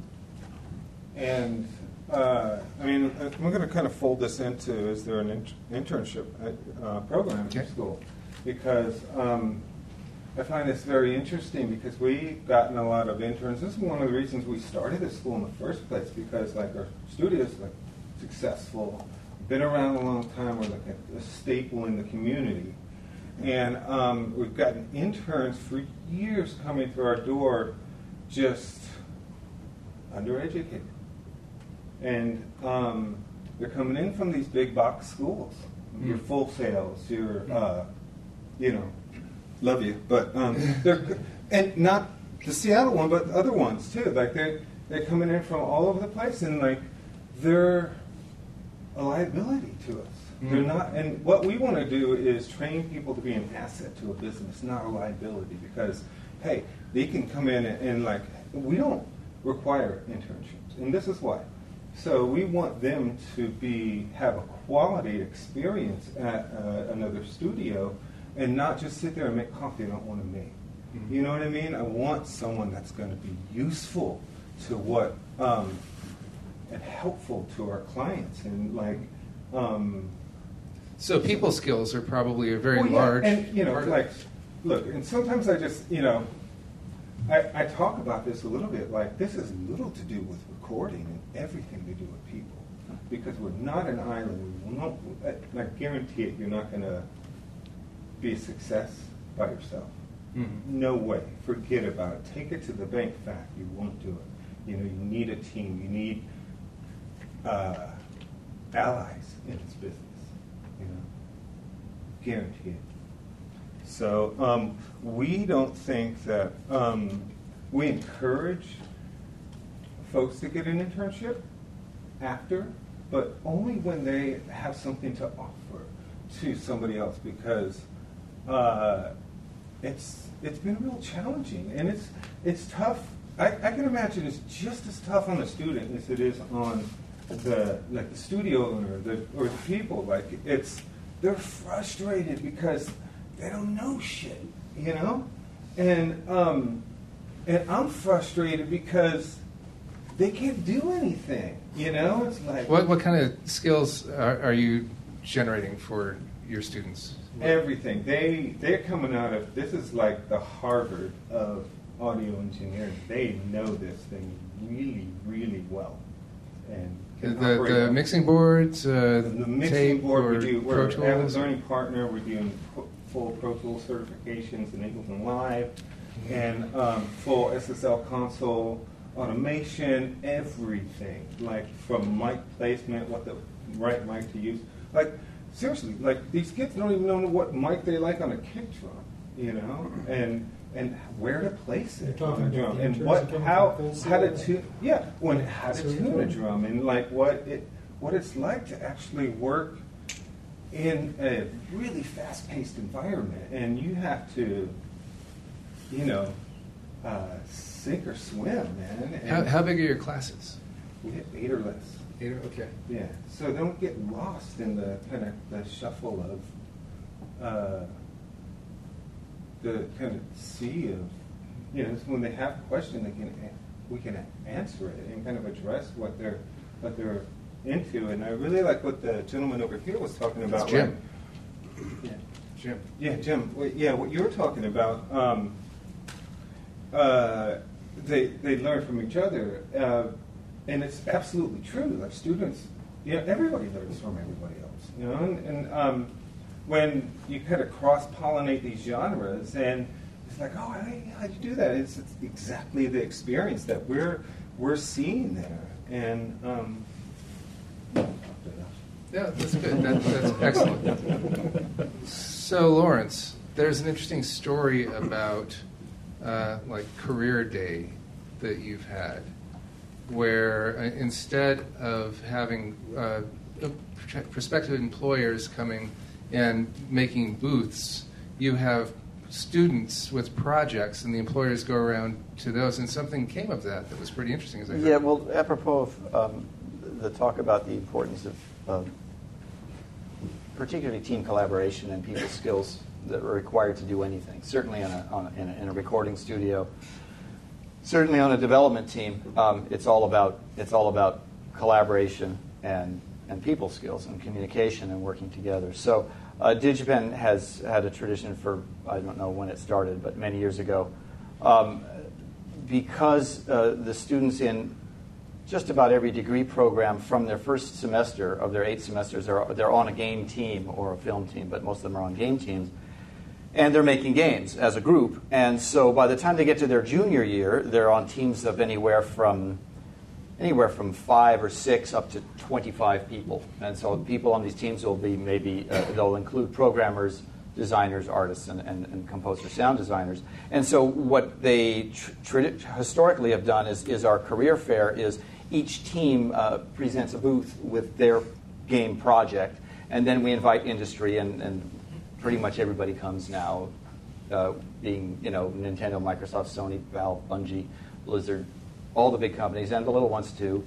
and uh, I mean, I'm going to kind of fold this into, is there an int- internship uh, program Okay. at school? Because um, I find this very interesting because we've gotten a lot of interns. This is one of the reasons we started this school in the first place, because like our studios like successful, been around a long time, we're like a, a staple in the community. And um, we've gotten interns for years coming through our door just undereducated. And um, they're coming in from these big box schools. Mm. Your Full Sails, your, uh, you know, love you, but um, they're, and not the Seattle one, but other ones too. Like they're, they're coming in from all over the place, and like they're a liability to us. Mm. They're not, and what we want to do is train people to be an asset to a business, not a liability, because, hey, they can come in and, and like, we don't require internships, and this is why. So we want them to be have a quality experience at uh, another studio and not just sit there and make coffee they don't want to make. Mm-hmm. You know what I mean? I want someone that's going to be useful to what, um, and helpful to our clients. And like, um, so people skills are probably a very well, yeah, large and, you know, part like, of look, and sometimes I just, you know, I, I talk about this a little bit, like this has little to do with recording and everything to do with people. Because we're not an island. We will not, I guarantee it, you're not going to be a success by yourself. Mm-hmm. No way. Forget about it. Take it to the bank fact. You won't do it. You know, you need a team. You need uh, allies in this business. You know, guarantee it. So um, we don't think that um, we encourage folks to get an internship after, but only when they have something to offer to somebody else, because uh, it's it's been real challenging, and it's it's tough. I, I can imagine it's just as tough on the student as it is on the like the studio owner, the or the people. Like it's they're frustrated because they don't know shit, you know, and um, and I'm frustrated because they can't do anything, you know. It's like what what kind of skills are, are you generating for your students? Everything. They they're coming out of this is like the Harvard of audio engineering. They know this thing really really well, and can the operate the on mixing boards, uh, the, the mixing tape board. or We do. Pro We're a Tools? learning partner. We're doing full Pro Tools certifications in Ableton Live, and um, full S S L console automation. Everything, like from mic placement, what the right mic to use, like. Seriously, like these kids don't even know what mic they like on a kick drum, you know, and and where to place it You're on a talking about drum, the and interns what coming how from Full how to Sail? tune yeah when how to So you're tune a doing- drum, and like what it what it's like to actually work in a really fast-paced environment, and you have to, you know, uh, sink or swim, man. And How, how big are your classes? we have eight or less. Eight or- Okay. Yeah, so don't get lost in the kind of the shuffle of uh, the kind of sea of, you know, when they have a question, they can a- we can a- answer it and kind of address what they're what they're into. And I really like what the gentleman over here was talking about. It's Jim. Like, yeah, Jim. yeah, Jim. Well, yeah, what you were talking about. Um, uh, they they learn from each other. Uh, And it's absolutely true. Like students, you know, everybody learns from everybody else. You know, and, and um, when you kind of cross-pollinate these genres, and it's like, oh, how how'd you do that? It's, it's exactly the experience that we're we're seeing there. And um, Yeah, that's good. That, that's excellent. So, Lawrence, there's an interesting story about uh, like career day that you've had, where uh, instead of having uh, prospective employers coming and making booths, you have students with projects, and the employers go around to those, and something came of that that was pretty interesting, as I heard. Yeah, well, apropos of um, the talk about the importance of um, particularly team collaboration and people skills that are required to do anything, certainly on a, on a, in, a, in a recording studio, certainly on a development team, um, it's all about it's all about collaboration and and people skills and communication and working together. So Uh, DigiPen has had a tradition for, I don't know when it started, but many years ago. Um, because uh, the students in just about every degree program from their first semester of their eight semesters, are, they're on a game team or a film team, but most of them are on game teams. And they're making games as a group. And so by the time they get to their junior year, they're on teams of anywhere from anywhere from five or six up to twenty-five people. And so people on these teams will be maybe, uh, they'll include programmers, designers, artists, and, and, and composers, sound designers. And so what they tr- tr- historically have done is, is our career fair is each team uh, presents a booth with their game project. And then we invite industry, and, and pretty much everybody comes now, uh, being, you know, Nintendo, Microsoft, Sony, Valve, Bungie, Blizzard, all the big companies, and the little ones too.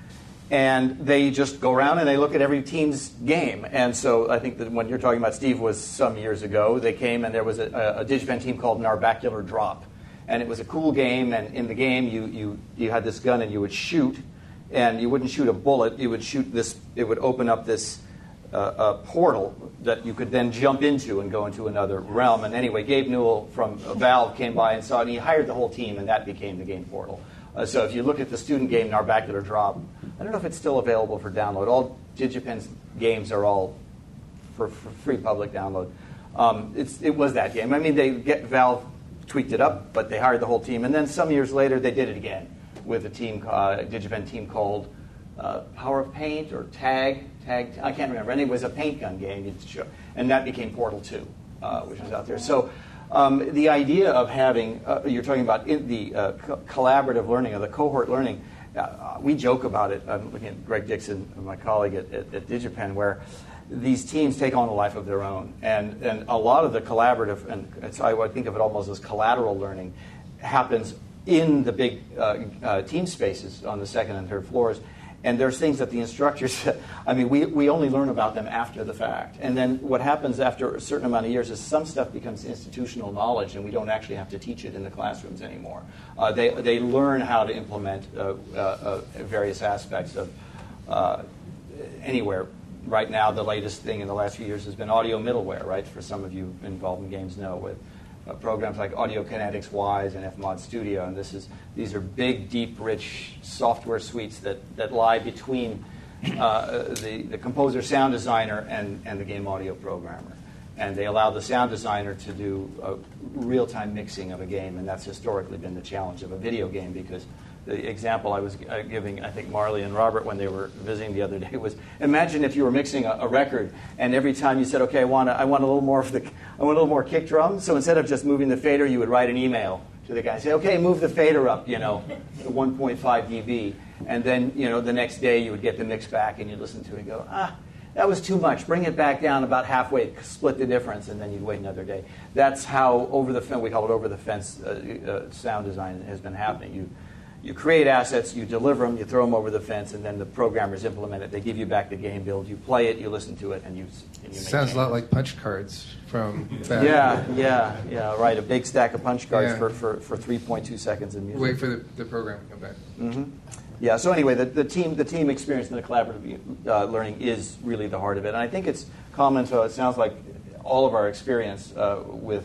And they just go around and they look at every team's game. And so I think that when you're talking about, Steve, was some years ago, they came and there was a, a DigiPen team called Narbacular Drop. And it was a cool game, and in the game you, you, you had this gun and you would shoot, and you wouldn't shoot a bullet, you would shoot this, it would open up this Uh, a portal that you could then jump into and go into another realm. And anyway, Gabe Newell from Valve came by and saw it, and he hired the whole team, and that became the game Portal. Uh, so if you look at the student game Narbacular Drop, I don't know if it's still available for download. All DigiPen's games are all for, for free public download. Um, it's, it was that game. I mean, they get Valve tweaked it up, but they hired the whole team. And then some years later, they did it again with a team, uh, DigiPen team called uh, Power of Paint or Tag. Tag, I can't remember. Anyway, it was a paint gun game, and that became Portal two, uh, which was out there. So um, the idea of having, uh, you're talking about in the uh, co- collaborative learning or the cohort learning, uh, we joke about it. I'm looking at Greg Dixon, my colleague at, at, at DigiPen, where these teams take on a life of their own. And, and a lot of the collaborative, and it's, I would think of it almost as collateral learning, happens in the big uh, uh, team spaces on the second and third floors. And there's things that the instructors, I mean, we, we only learn about them after the fact. And then what happens after a certain amount of years is some stuff becomes institutional knowledge, and we don't actually have to teach it in the classrooms anymore. Uh, they, they learn how to implement uh, uh, uh, various aspects of uh, anywhere. Right now, the latest thing in the last few years has been audio middleware, right? For some of you involved in games know, with Uh, programs like Audio Kinetics Wise and F Mod Studio, and this is these are big, deep, rich software suites that, that lie between uh, the, the composer, sound designer, and, and the game audio programmer. And they allow the sound designer to do a real-time mixing of a game, and that's historically been the challenge of a video game, because the example I was uh, giving, I think, Marley and Robert when they were visiting the other day was, imagine if you were mixing a, a record, and every time you said, okay, I want, a, I want a little more of the, I want a little more kick drum. So instead of just moving the fader, you would write an email to the guy, say, okay, move the fader up, you know, to one point five decibels, and then, you know, the next day you would get the mix back, and you'd listen to it and go, ah, that was too much. Bring it back down about halfway, split the difference, and then you'd wait another day. That's how over the fence, we call it over the fence uh, uh, sound design has been happening. You You create assets, you deliver them, you throw them over the fence, and then the programmers implement it. They give you back the game build. You play it, you listen to it, and you. And you make Sounds changes. a lot like punch cards from back. Yeah, yeah, yeah. Right, a big stack of punch cards Yeah. for, for, for three point two seconds of music. Wait for the, the program to come back. Mm-hmm. Yeah. So anyway, the, the team the team experience and the collaborative uh, learning is really the heart of it, and I think it's common. So it sounds like all of our experience uh, with.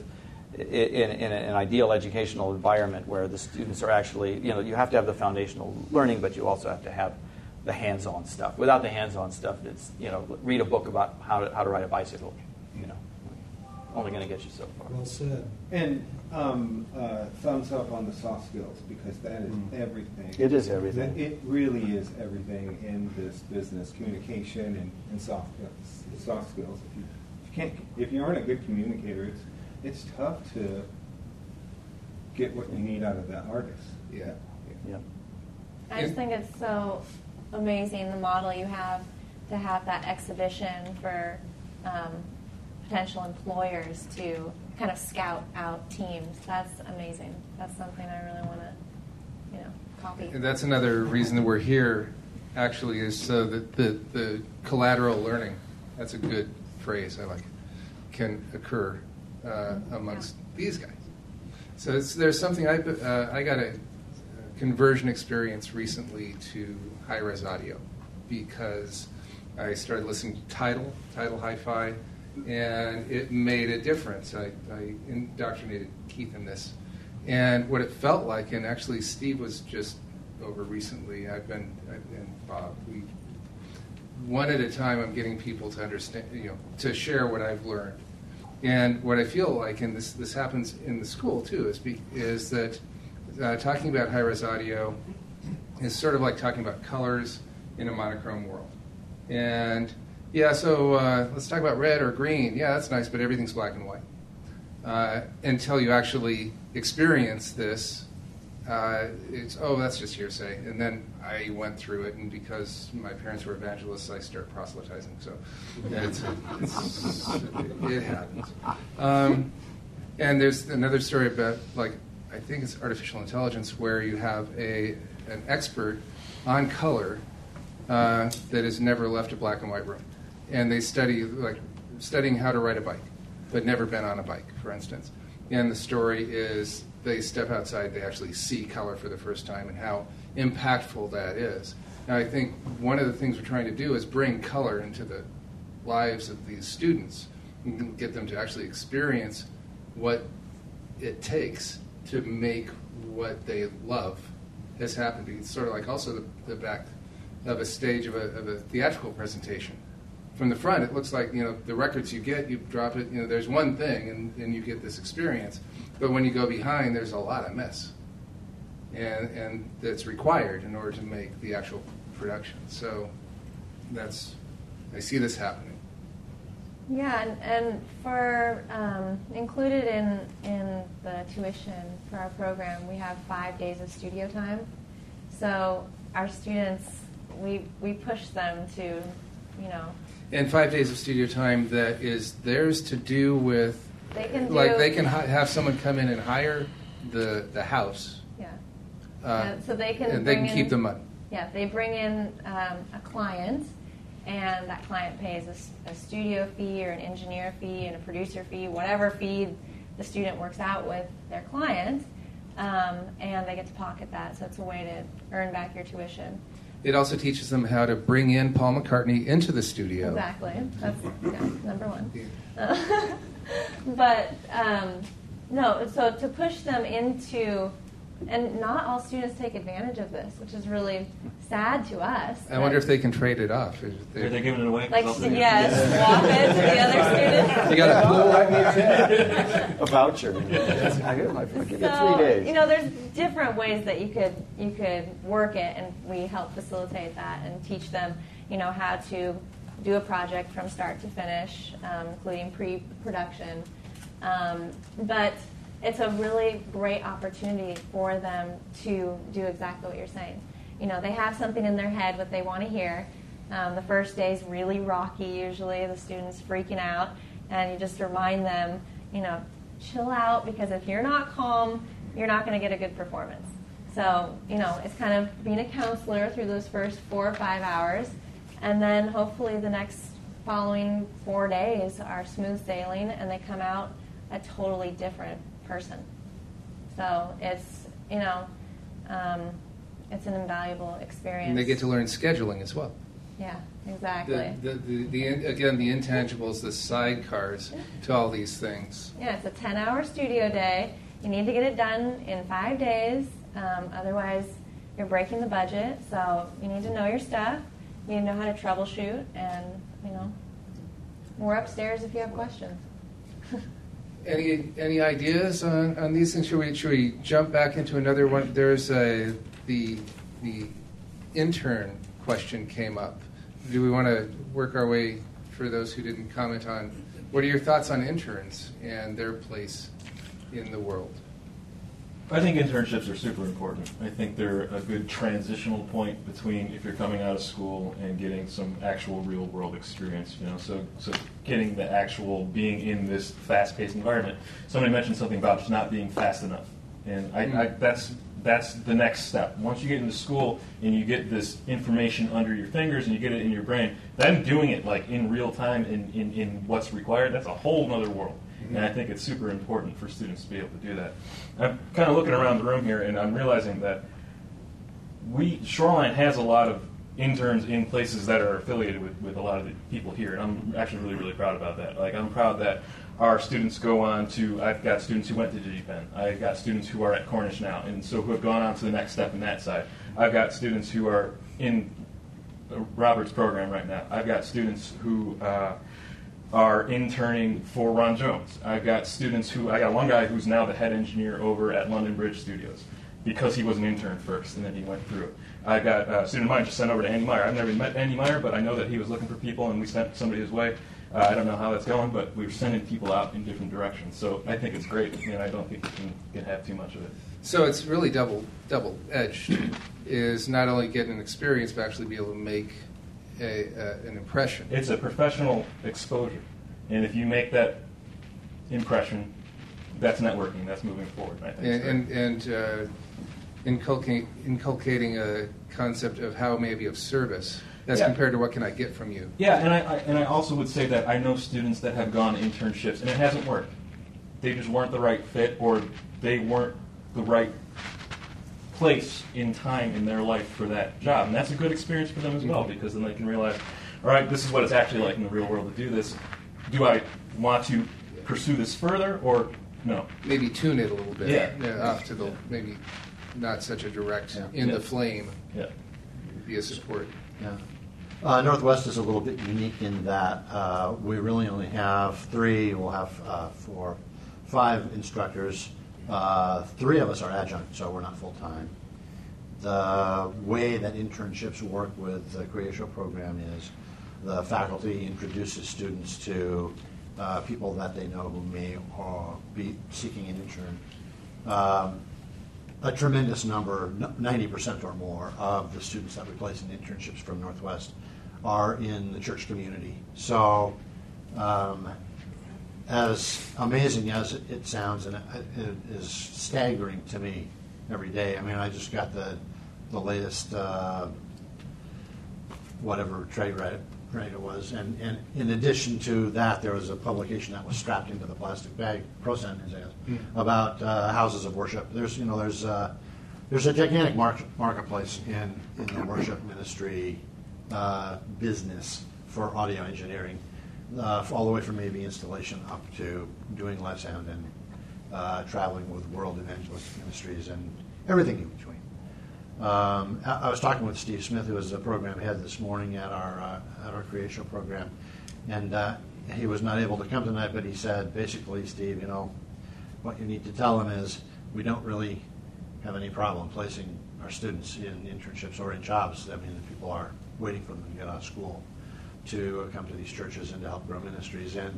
In, in an ideal educational environment where the students are actually, you know, you have to have the foundational learning, but you also have to have the hands-on stuff. Without the hands-on stuff, it's, you know, read a book about how to, how to ride a bicycle, you know, only going to get you so far. Well said. And um, uh, thumbs up on the soft skills, because that is Mm. everything. It is everything. It really is everything in this business, communication and, and soft skills. Soft skills. If you, if you can't, if you aren't a good communicator, it's it's tough to get what you need out of that artist. Yeah. Yeah. I just think it's so amazing, the model you have to have that exhibition for um, potential employers to kind of scout out teams. That's amazing. That's something I really want to, you know, copy. And that's another reason that we're here, actually, is so that the, the collateral learning, that's a good phrase, I like it, can occur uh, amongst these guys. So it's, there's something, I, uh, I got a conversion experience recently to high-res audio because I started listening to Tidal, Tidal Hi-Fi, and it made a difference. I, I indoctrinated Keith in this. And what it felt like, and actually Steve was just over recently, I've been, and Bob, we, one at a time I'm getting people to understand, you know, to share what I've learned. And what I feel like, and this, this happens in the school too, is, be, is that uh, talking about high-res audio is sort of like talking about colors in a monochrome world. And yeah, so uh, let's talk about red or green. Yeah, that's nice, but everything's black and white. Uh, until you actually experience this, uh, it's, oh, that's just hearsay. And then I went through it, and because my parents were evangelists, I started proselytizing. So it's, it's, it happens. Um, and there's another story about, like, I think it's artificial intelligence, where you have a an expert on color uh, that has never left a black and white room. And they study, like, studying how to ride a bike, but never been on a bike, for instance. And the story is they step outside, they actually see color for the first time and how impactful that is. Now, I think one of the things we're trying to do is bring color into the lives of these students and get them to actually experience what it takes to make what they love has happened. It's sort of like also the, the back of a stage of a, of a theatrical presentation. From the front, it looks like, you know, the records you get, you drop it, you know, there's one thing, and, and you get this experience. But when you go behind, there's a lot of mess. And, and that's required in order to make the actual production. So that's, I see this happening. Yeah, and, and for um, included in in the tuition for our program, we have five days of studio time. So our students, we we push them to, you know. And five days of studio time that is theirs to do with, they can do, like they can hi- have someone come in and hire the the house. Yeah. Uh, yeah so they can. And they can in, keep the money. Yeah, they bring in um, a client. And that client pays a, a studio fee or an engineer fee and a producer fee, whatever fee the student works out with their client, um, and they get to pocket that. So it's a way to earn back your tuition. It also teaches them how to bring in Paul McCartney into the studio. Exactly. That's yeah, number one. Uh, but um, no, so to push them into, and not all students take advantage of this, which is really sad to us. I wonder if they can trade it off. If Are they giving it away? Like, yes, swap it to the other students. You got a pool? A voucher. I get my I get So, three days. you know, there's different ways that you could you could work it, and we help facilitate that and teach them, you know, how to do a project from start to finish, um, including pre-production. Um, but it's a really great opportunity for them to do exactly what you're saying. You know, they have something in their head what they want to hear. Um, the first day is really rocky usually. The student's freaking out. And you just remind them, you know, chill out, because if you're not calm, you're not going to get a good performance. So, you know, it's kind of being a counselor through those first four or five hours. And then hopefully the next following four days are smooth sailing and they come out a totally different person. So it's, you know, um, it's an invaluable experience. And they get to learn scheduling as well. Yeah, exactly. The, the, the, the, again, the intangibles, the sidecars to all these things. Yeah, it's a ten-hour studio day. You need to get it done in five days. Um, otherwise, you're breaking the budget. So you need to know your stuff. You need to know how to troubleshoot. And, you know, we're upstairs if you have questions. Any any ideas on, on these things? Should we should we jump back into another one? There's a the the intern question came up. Do we want to work our way for those who didn't comment on? What are your thoughts on interns and their place in the world? I think internships are super important. I think they're a good transitional point between if you're coming out of school and getting some actual real world experience. You know, so so getting the actual being in this fast-paced environment. Somebody mentioned something about just not being fast enough, and I, I, that's that's the next step. Once you get into school and you get this information under your fingers and you get it in your brain, then doing it like in real time in, in, in what's required, that's a whole other world. And I think it's super important for students to be able to do that. I'm kind of looking around the room here, and I'm realizing that we Shoreline has a lot of interns in places that are affiliated with, with a lot of the people here, and I'm actually really, really proud about that. Like, I'm proud that our students go on to, I've got students who went to DigiPen, I've got students who are at Cornish now, and so who have gone on to the next step in that side. I've got students who are in Robert's program right now. I've got students who uh, are interning for Ron Jones. I've got students who, I got one guy who's now the head engineer over at London Bridge Studios, because he was an intern first, and then he went through it. I got uh, a student of mine just sent over to Andy Meyer. I've never met Andy Meyer, but I know that he was looking for people, and we sent somebody his way. Uh, I don't know how that's going, but we were sending people out in different directions. So I think it's great, and I don't think we can, can have too much of it. So it's really double double edged. Is not only getting an experience, but actually be able to make a, uh, an impression. It's a professional exposure, and if you make that impression, that's networking. That's moving forward. I think. And and, and uh, inculcating inculcating a concept of how may I be of service as yeah. compared to what can I get from you. Yeah, and I, I and I also would say that I know students that have gone internships and it hasn't worked. They just weren't the right fit, or they weren't the right place in time in their life for that job, and that's a good experience for them as well, because then they can realize, all right, this is what it's actually like in the real world to do this. Do I want to pursue this further, or no? Maybe tune it a little bit. Yeah. yeah off to the Yeah. maybe not such a direct Yeah. in Yeah. the flame. Yeah. Be a support. Yeah. Uh, Northwest is a little bit unique in that uh, we really only have three. We'll have uh, four, five instructors. Uh, three of us are adjunct, so we're not full-time. The way that internships work with the Creatio program is the faculty introduces students to uh, people that they know who may or be seeking an intern. Um, a tremendous number, ninety percent or more, of the students that we place in internships from Northwest are in the church community. So um, as amazing as it sounds, and it, it is staggering to me every day. I mean, I just got the the latest uh, whatever trade rate, rate it was, and, and in addition to that, there was a publication that was strapped into the plastic bag, ProSen, mm. about uh, houses of worship. There's you know there's uh, there's a gigantic market, marketplace in in the worship ministry uh, business for audio engineering. Uh, all the way from maybe installation up to doing live sound and uh, traveling with World Evangelist Ministries and everything in between. Um, I, I was talking with Steve Smith, who was the program head this morning at our uh, at our Creatio program, and uh, he was not able to come tonight, but he said, basically, Steve, you know, what you need to tell them is we don't really have any problem placing our students in internships or in jobs. I mean, people are waiting for them to get out of school to come to these churches and to help grow ministries. And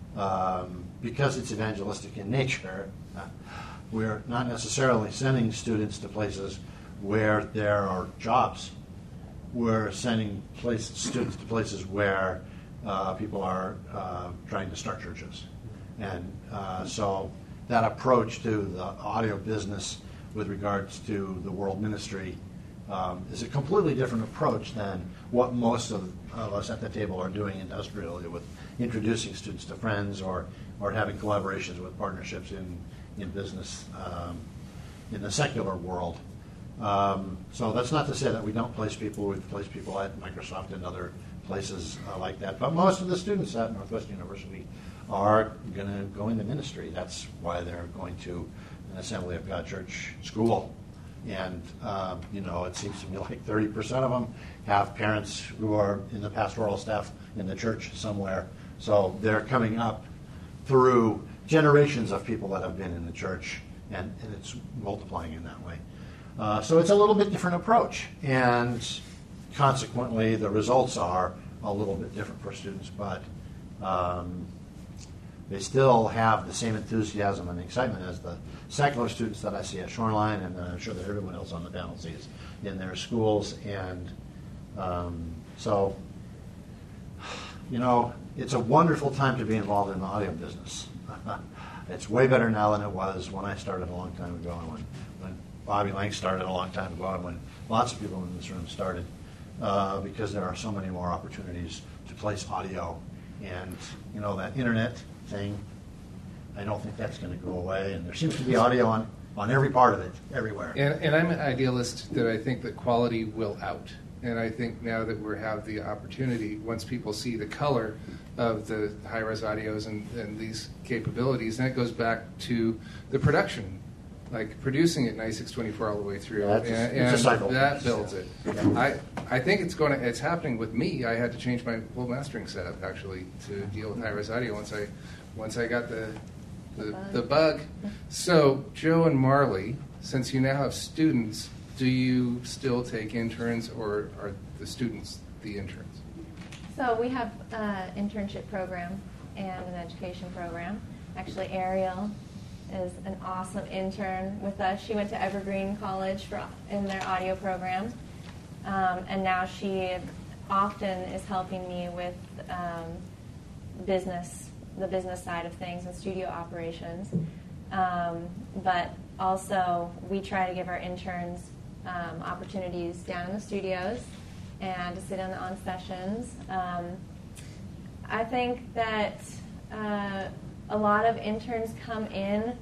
um, because it's evangelistic in nature, uh, we're not necessarily sending students to places where there are jobs. We're sending place, students to places where uh, people are uh, trying to start churches. And uh, so that approach to the audio business with regards to the world ministry Um, is a completely different approach than what most of, of us at the table are doing industrially, with introducing students to friends or, or having collaborations with partnerships in, in business um, in the secular world. Um, so that's not to say that we don't place people. We've placed people at Microsoft and other places uh, like that. But most of the students at Northwest University are going to go into ministry. That's why they're going to an Assembly of God Church school. And, um, you know, it seems to me like thirty percent of them have parents who are in the pastoral staff in the church somewhere. So they're coming up through generations of people that have been in the church, and, and it's multiplying in that way. Uh, so it's a little bit different approach. And consequently, the results are a little bit different for students, but um, they still have the same enthusiasm and excitement as the secular students that I see at Shoreline, and I'm sure that everyone else on the panel sees in their schools. And um, so, you know, it's a wonderful time to be involved in the audio business. It's way better now than it was when I started a long time ago, and when, when Bobby Lang started a long time ago, and when lots of people in this room started, uh, because there are so many more opportunities to place audio. And, you know, that internet thing, I don't think that's going to go away, and there seems to be audio on, on every part of it, everywhere. And, and I'm an idealist that I think that quality will out. And I think now that we have the opportunity, once people see the color of the high-res audios and, and these capabilities, then it goes back to the production, like producing it ninety-six twenty-four all the way through, Yeah, it's a- and, it's a and cycle. that builds it. I I think it's going to it's happening with me. I had to change my whole mastering setup actually to deal with high-res audio once I once I got the the, the bug. So Joe and Marley, since you now have students, do you still take interns, or are the students the interns? So we have an internship program and an education program. Actually, Ariel is an awesome intern with us. She went to Evergreen College for, in their audio program, um, and now she often is helping me with um, business, the business side of things and studio operations. Um, but also, we try to give our interns um, opportunities down in the studios and to sit in on sessions. Um, I think that uh, a lot of interns come in,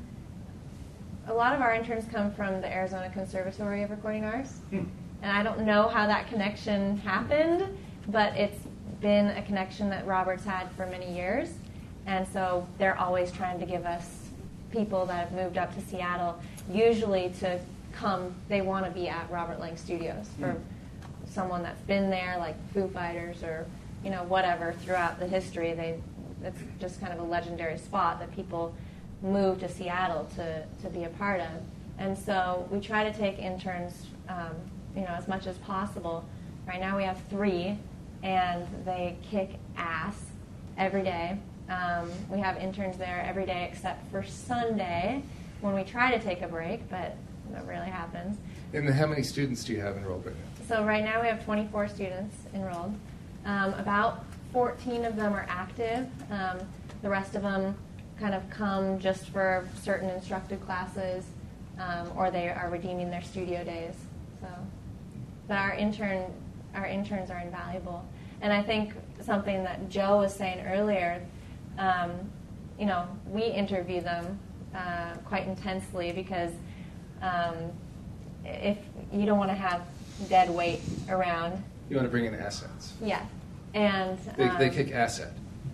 a lot of our interns come from the Arizona Conservatory of Recording Arts. Hmm. And I don't know how that connection happened, but it's been a connection that Robert's had for many years. And so they're always trying to give us people that have moved up to Seattle, usually to come, they want to be at Robert Lang Studios for someone that's been there, like Foo Fighters or, you know, whatever, throughout the history. They, it's just kind of a legendary spot that people move to Seattle to, to be a part of. And so we try to take interns, um, you know, as much as possible. Right now we have three, and they kick ass every day. Um, we have interns there every day except for Sunday, when we try to take a break, but that rarely happens. And then how many students do you have enrolled right now? So right now we have twenty-four students enrolled. Um, about fourteen of them are active. Um, the rest of them kind of come just for certain instructed classes, um, or they are redeeming their studio days. So, but our intern, our interns are invaluable. And I think something that Joe was saying earlier, um, you know, we interview them uh, quite intensely because um, if you don't want to have dead weight around. You want to bring in assets. Yeah, and They, um, they kick asset.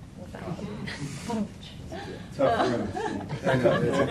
Tough room. I know.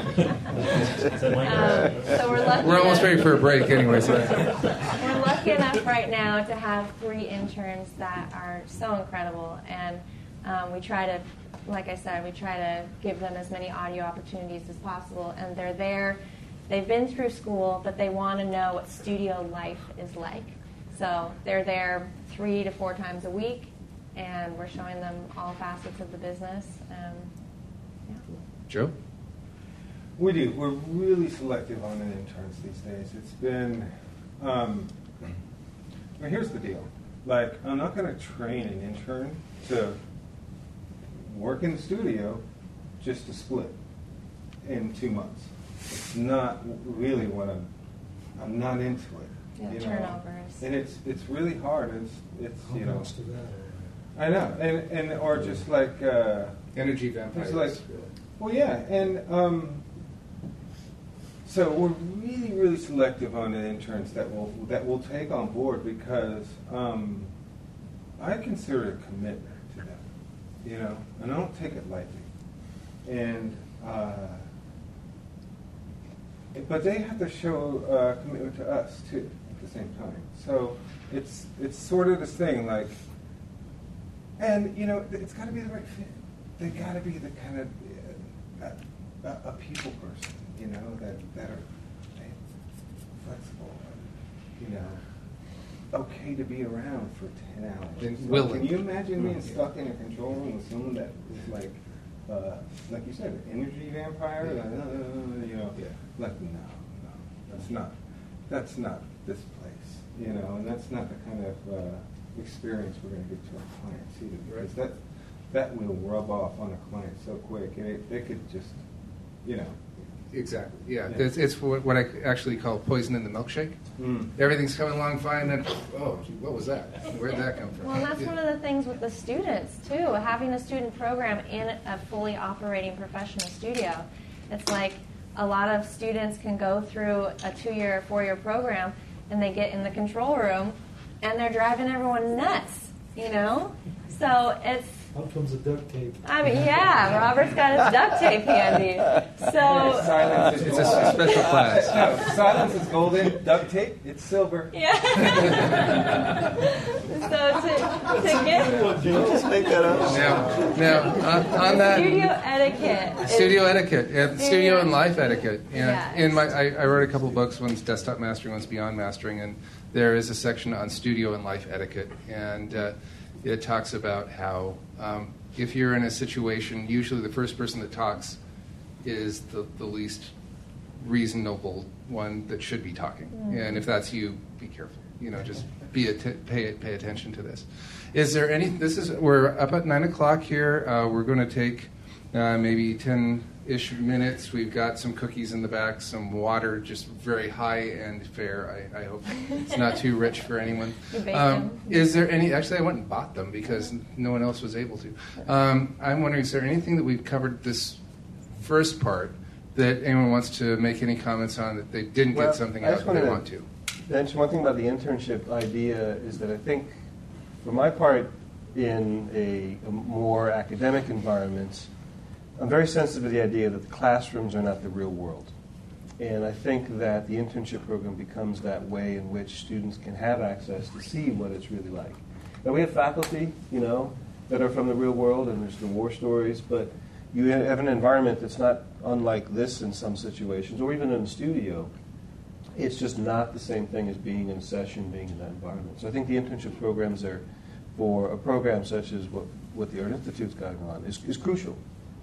um, so we're lucky. We're almost enough- ready for a break anyway. So. We're lucky enough right now to have three interns that are so incredible, and um, we try to, like I said, we try to give them as many audio opportunities as possible, and they're there. They've been through school, but they want to know what studio life is like. So they're there three to four times a week, and we're showing them all facets of the business. Um, yeah. Joe? We do. We're really selective on the interns these days. It's been, um, well, here's the deal. Like, I'm not going to train an intern to work in the studio just to split in two months. It's not really what I'm, I'm not into it. Yeah, you know? turnovers. And it's it's really hard. It's, it's How you know. close to that? I know. And, and or just like, uh, Energy vampires. it's like, well, yeah, and um, so we're really, really selective on the interns that we'll that we'll take on board because um, I consider it a commitment to them, you know, and I don't take it lightly. And uh, but they have to show uh, commitment to us too at the same time. So it's it's sort of this thing like, and you know, it's got to be the right fit. They got to be the kind of uh, a, a people person, you know, that that are flexible, and, you know, okay to be around for ten hours. And So willing. Can you imagine being stuck in a control room with someone that is like, uh, like you said, an energy vampire? Like, uh, you know, Yeah. like no, no, that's not, that's not this place, you know, and that's not the kind of uh, experience we're going to give to our clients either, because that that will rub off on a client so quick, and it, they could just, you know. Exactly. Yeah. Yeah. It's, it's what what I actually call poison in the milkshake. Mm. Everything's coming along fine, then oh, gee, what was that? Where'd that come from? Well, that's Yeah. one of the things with the students, too. Having a student program in a fully operating professional studio. It's like a lot of students can go through a two-year, four-year program, and they get in the control room, and they're driving everyone nuts, you know? So it's... Out comes the duct tape. I mean, yeah, Robert's got his duct tape handy. So... Silence is It's golden. a special class. No, silence is golden. Duct tape, it's silver. Yeah. So to, to get... Just make that up. Now, now on, on that... Studio etiquette. is- Studio etiquette, yeah, studio Studio- and life etiquette. Yeah. Yeah. In my, I, I wrote a couple of books. One's Desktop Mastering, one's Beyond Mastering, and there is a section on studio and life etiquette, and uh, it talks about how um, if you're in a situation, usually the first person that talks is the, the least reasonable one that should be talking, Mm. and if that's you, be careful. You know, just be att- pay pay attention to this. Is there any? This is we're up at nine o'clock here. Uh, we're going to take uh, maybe ten-ish minutes. We've got some cookies in the back, some water, just very high-end fare. I, I hope it's not too rich for anyone. You bake Um, them. is there any? Actually, I went and bought them because no one else was able to. Um, I'm wondering, is there anything that we've covered this first part that anyone wants to make any comments on that they didn't Well, get something I out just that they wanted want to- to? Mention one thing about the internship idea is that I think, for my part, in a, a more academic environment, I'm very sensitive to the idea that the classrooms are not the real world. And I think that the internship program becomes that way in which students can have access to see what it's really like. Now, we have faculty, you know, that are from the real world, and there's the war stories, but you have an environment that's not unlike this in some situations, or even in a studio. It's just not the same thing as being in a session, being in that environment. So I think the internship programs are, for a program such as what, what the Art Institute's got going on, is, is crucial.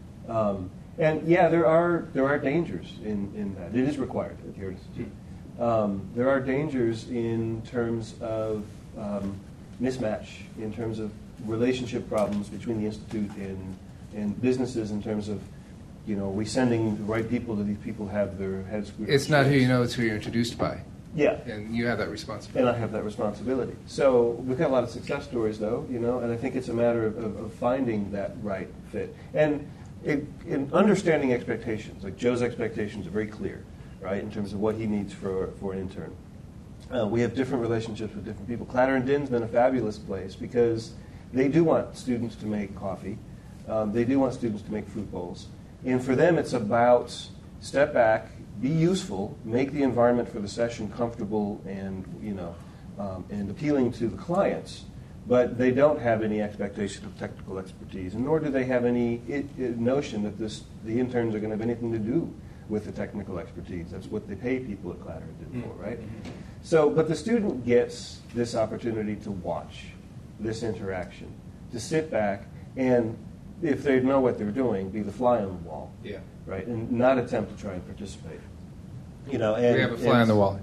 Um, and yeah, there are there are dangers in, in that. It is required at the Art Institute. Um, there are dangers in terms of um, mismatch, in terms of relationship problems between the Institute and, and businesses in terms of, you know, are we sending the right people? Do these people have their heads screwed on It's not who straight? you know, it's who you're introduced by. Yeah. And you have that And responsibility. I have that responsibility. So we've got a lot of success stories, though, you know, and I think it's a matter of, of, of finding that right fit. And it, in understanding expectations, like Joe's expectations are very clear, right, in terms of what he needs for, for an intern. Uh, we have different relationships with different people. Clatter and Din's been a fabulous place because they do want students to make coffee. Um, they do want students to make fruit bowls. And for them, it's about step back, be useful, make the environment for the session comfortable and, you know, um, and appealing to the clients. But they don't have any expectation of technical expertise, and nor do they have any I- I notion that this, the interns are going to have anything to do with the technical expertise. That's what they pay people at Clatter and Din for, right? So, but the student gets this opportunity to watch this interaction, to sit back and, if they know what they're doing, be the fly on the wall, Yeah. right, and not attempt to try and participate. You know, and, We have a fly on and- the wall.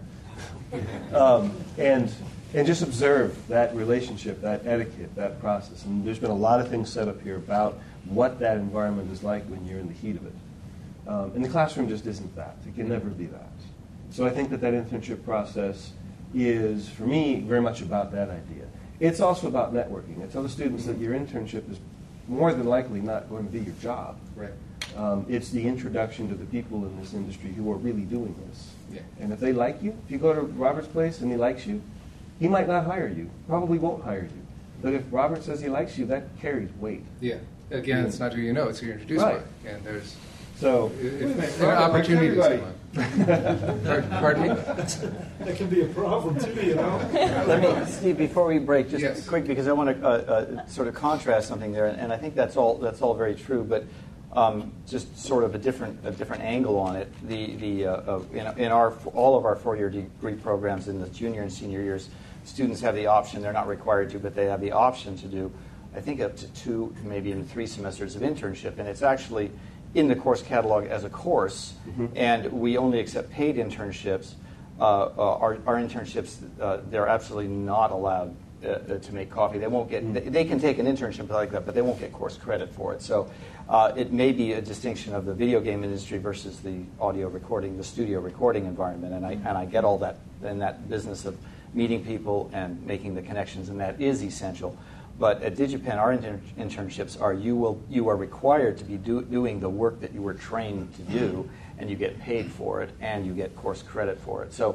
um, and and just observe that relationship, that etiquette, that process. And there's been a lot of things set up here about what that environment is like when you're in the heat of it. Um, and the classroom just isn't that. It can never be that. So I think that that internship process is, for me, very much about that idea. It's also about networking. I tell the students that your internship is more than likely not going to be your job. Right. Um, it's the introduction to the people in this industry who are really doing this. Yeah. And if they like you, if you go to Robert's place and he likes you, he might not hire you, probably won't hire you. But if Robert says he likes you, that carries weight. Yeah. Again, it's not who you know, it's who you're introduced Right. by. And there's So, if, Wait a minute, if Robert an opportunity likes to come up. Pardon me? That can be a problem too, you know? Let me, Steve, before we break, just Yes. quick, because I want to uh, uh, sort of contrast something there, and I think that's all that's all very true, but um, just sort of a different a different angle on it. The the uh, uh, in, in our all of our four-year degree programs in the junior and senior years, students have the option. They're not required to, but they have the option to do, I think, up to two, maybe even three semesters of internship, and it's actually in the course catalog as a course, mm-hmm. and we only accept paid internships. Uh, uh, our, our internships, uh, they're absolutely not allowed uh, uh, to make coffee. They won't get. They, they can take an internship like that, but they won't get course credit for it. So uh, it may be a distinction of the video game industry versus the audio recording, the studio recording environment. And I and I get all that in that business of meeting people and making the connections, and that is essential. But at DigiPen, our intern- internships are you will you are required to be do, doing the work that you were trained to do, and you get paid for it, and you get course credit for it. So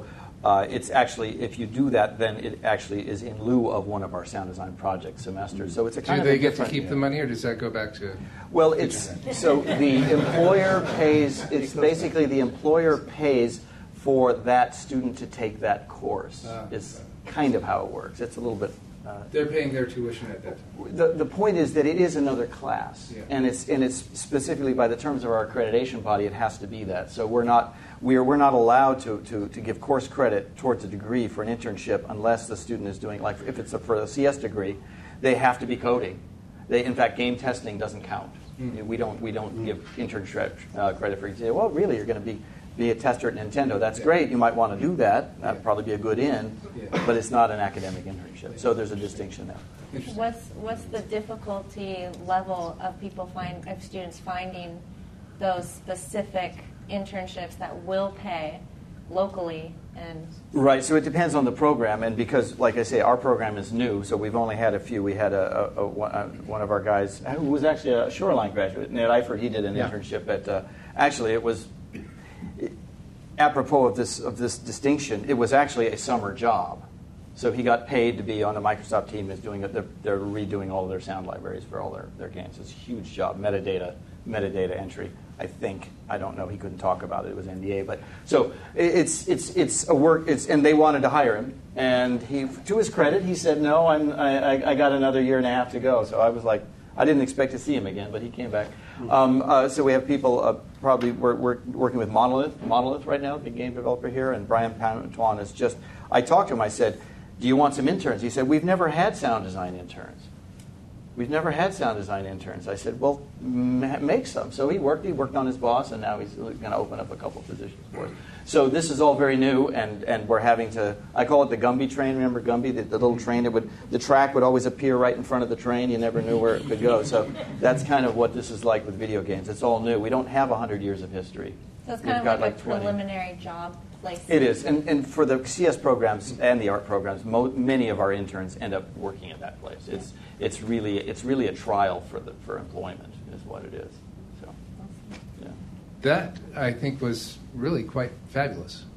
Uh, it's actually, if you do that, then it actually is in lieu of one of our sound design project semesters. So it's a kind Do of they a get to different- keep the money, or does that go back to? Well, it's so the employer pays. It's basically the employer pays for that student to take that course. Ah. Is kind of how it works. It's a little bit. Uh, They're paying their tuition at that time. the, the point is that it is another class, Yeah. and it's and it's specifically by the terms of our accreditation body, it has to be that. So we're not we're we're not allowed to, to, to give course credit towards a degree for an internship unless the student is doing, like if it's a, for a C S degree, they have to be coding. They in fact game testing doesn't count. Mm. We don't we don't give internship uh, credit for. You say, well, really, you're going to be. be a tester at Nintendo. That's Yeah. great. You might want to do that. That'd Yeah. probably be a good in, Yeah. but it's not an academic internship. So there's a distinction there. Interesting. What's what's the difficulty level of people find of students finding those specific internships that will pay locally and Right. So it depends on the program, and because, like I say, our program is new, so we've only had a few. We had a, a, a, a one of our guys who was actually a Shoreline graduate, Ned Eifert. He did an Yeah. internship at. Uh, actually, it was. Apropos of this of this distinction, it was actually a summer job, so he got paid to be on the Microsoft team. Is doing it. They're, they're redoing all of their sound libraries for all their, their games. It's a huge job, metadata metadata entry. I think I don't know. He couldn't talk about it. It was N D A. But so it- it's it's it's a work. It's and they wanted to hire him, and he, to his credit, he said no. I'm I, I- I got another year and a half to go. So I was like, I didn't expect to see him again, but he came back. Um, uh, so we have people uh, probably we're, we're working with Monolith, Monolith right now, big game developer here, and Brian Pantuan is just. I talked to him. I said, "Do you want some interns?" He said, "We've never had sound design interns. We've never had sound design interns." I said, "Well, ma- make some." So he worked. He worked on his boss, and now he's going to open up a couple positions for us. So this is all very new, and, and we're having to. I call it the Gumby train. Remember Gumby, the, the little train that would the track would always appear right in front of the train. You never knew where it could go. So that's kind of what this is like with video games. It's all new. We don't have a hundred years of history. so it's We've kind of got like, like a twenty. preliminary job placement. It is, and, and for the C S programs and the art programs, mo- many of our interns end up working at that place. It's it's really it's really a trial for the for employment is what it is. So, yeah. That, I think, was really quite fabulous.